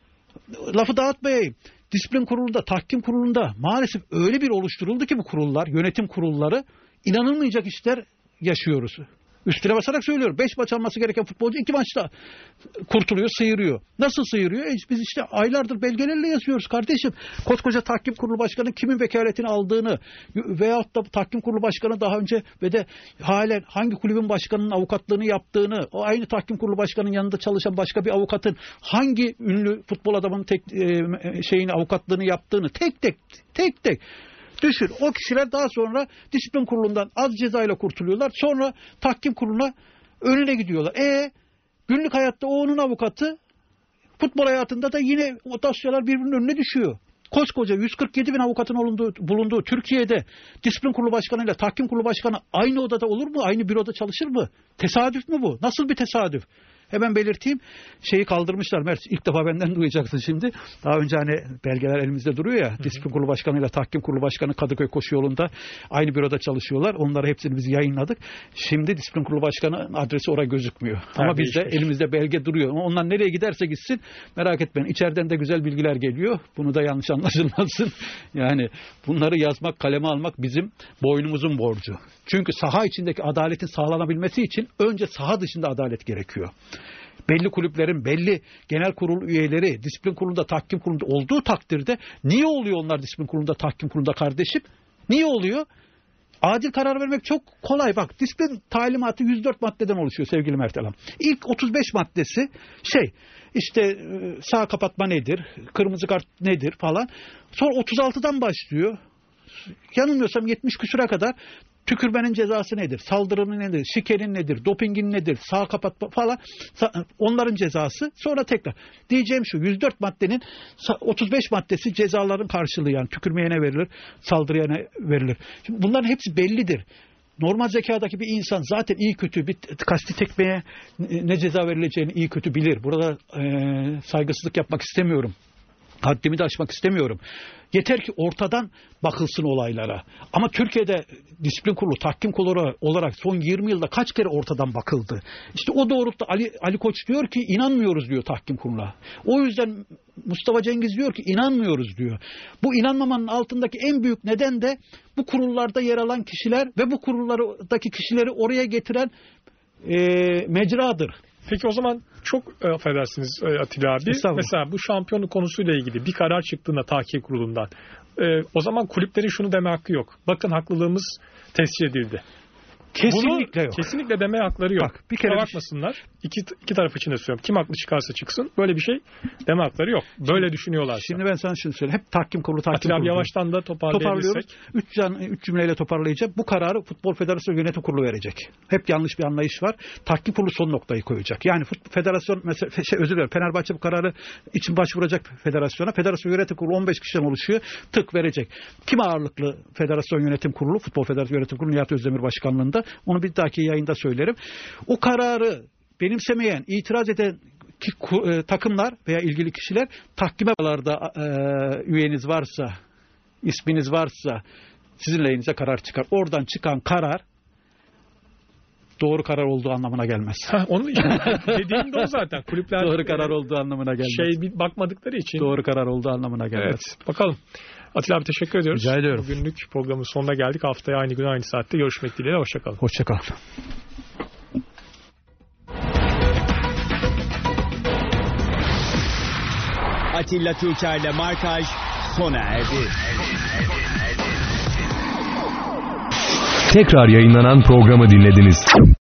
Lafı dağıtmayayım. Disiplin kurulunda, tahkim kurulunda maalesef öyle bir oluşturuldu ki bu kurullar, yönetim kurulları, inanılmayacak işler yaşıyoruz. Üstüne basarak söylüyorum. 5 maç alması gereken futbolcu 2 maçta kurtuluyor, sıyırıyor. Nasıl sıyırıyor? Biz işte aylardır belgelerle yazıyoruz kardeşim. Koskoca tahkim kurulu başkanı kimin vekaletini aldığını veyahut da tahkim kurulu başkanı daha önce ve de halen hangi kulübün başkanının avukatlığını yaptığını, o aynı tahkim kurulu başkanının yanında çalışan başka bir avukatın hangi ünlü futbol adamının avukatlığını yaptığını tek tek düşün. O kişiler daha sonra disiplin kurulundan az cezayla kurtuluyorlar. Sonra tahkim kuruluna önüne gidiyorlar. Günlük hayatta o onun avukatı, futbol hayatında da yine o dosyalar birbirinin önüne düşüyor. Koskoca 147 bin avukatın bulunduğu Türkiye'de disiplin kurulu başkanı ile tahkim kurulu başkanı aynı odada olur mu? Aynı büroda çalışır mı? Tesadüf mü bu? Nasıl bir tesadüf? Hemen belirteyim. Kaldırmışlar. Mert, ilk defa benden duyacaksın şimdi. Daha önce belgeler elimizde duruyor ya. Disiplin kurulu başkanı ile tahkim kurulu başkanı Kadıköy Koşu Yolu'nda aynı büroda çalışıyorlar. Onları hepsini biz yayınladık. Şimdi disiplin kurulu başkanı adresi oraya gözükmüyor. Ama bizde elimizde belge duruyor. Ama onlar nereye giderse gitsin merak etmeyin. İçeriden de güzel bilgiler geliyor. Bunu da yanlış anlaşılmasın. Yani bunları yazmak, kaleme almak bizim boynumuzun borcu. Çünkü saha içindeki adaletin sağlanabilmesi için önce saha dışında adalet gerekiyor. Belli kulüplerin belli genel kurul üyeleri disiplin kurulunda, tahkim kurulunda olduğu takdirde niye oluyor onlar disiplin kurulunda, tahkim kurulunda kardeşim? Niye oluyor? Adil karar vermek çok kolay. Bak, disiplin talimatı 104 maddeden oluşuyor sevgili Mert Alam. İlk 35 maddesi işte sağ kapatma nedir, kırmızı kart nedir falan. Sonra 36'dan başlıyor. Yanılmıyorsam 70 küsüre kadar tükürmenin cezası nedir? Saldırının nedir? Şikenin nedir? Dopingin nedir? Sağ kapatma falan. Onların cezası. Sonra tekrar. Diyeceğim şu, 104 maddenin 35 maddesi cezaların karşılığı, yani tükürmeyene verilir, saldırıyana verilir. Şimdi bunların hepsi bellidir. Normal zekadaki bir insan zaten iyi kötü bir kasti tekmeye ne ceza verileceğini iyi kötü bilir. Burada saygısızlık yapmak istemiyorum. Haddimi de aşmak istemiyorum. Yeter ki ortadan bakılsın olaylara. Ama Türkiye'de disiplin kurulu, tahkim kurulu olarak son 20 yılda kaç kere ortadan bakıldı? İşte o doğrultuda Ali Koç diyor ki inanmıyoruz diyor tahkim kuruluna. O yüzden Mustafa Cengiz diyor ki inanmıyoruz diyor. Bu inanmamanın altındaki en büyük neden de bu kurullarda yer alan kişiler ve bu kurullardaki kişileri oraya getiren mecradır. Peki o zaman çok affedersiniz Atilla abi. Mesela bu şampiyonluk konusuyla ilgili bir karar çıktığında tahkim kurulundan o zaman kulüplerin şunu deme hakkı yok. Bakın haklılığımız tescil edildi. Kesinlikle yok. Kesinlikle deme hakları yok. Bak, bir kere bakmasınlar. İki taraf için de söylüyorum. Kim haklı çıkarsa çıksın. Böyle bir şey deme hakları yok. Böyle düşünüyorlar. Şimdi ben sana şunu söyleyeyim. Hep tahkim kurulu. Atilla abi yavaştan da toparlayabilirsek. 3 cümleyle toparlayacağım. Bu kararı Futbol Federasyonu Yönetim Kurulu verecek. Hep yanlış bir anlayış var. Tahkim kurulu son noktayı koyacak. Yani federasyon mesela özür dilerim. Fenerbahçe bu kararı için başvuracak federasyona. Federasyon Yönetim Kurulu 15 kişiden oluşuyor. Tık verecek. Kim ağırlıklı Federasyon Yönetim Kurulu? Futbol Federasyonu Yönetim Kurulu Nihat Özdemir başkanlığında. Onu bir dahaki yayında söylerim. O kararı benimsemeyen, itiraz eden takımlar veya ilgili kişiler tahkime üyeniz varsa, isminiz varsa sizin lehinize karar çıkar. Oradan çıkan karar doğru karar olduğu anlamına gelmez. Onun işte dediğim de o zaten. Kulüpler Doğru karar olduğu anlamına gelmez. bir bakmadıkları için. Doğru karar olduğu anlamına gelmez. Evet. Bakalım. Atilla abi teşekkür ediyoruz. Rica ediyorum. Bugünlük programın sonuna geldik. Haftaya aynı gün aynı saatte görüşmek dileğiyle. Hoşçakalın. Hoşçakalın. Atilla Türker'le Markaj sona erdi. Tekrar yayınlanan programı dinlediniz.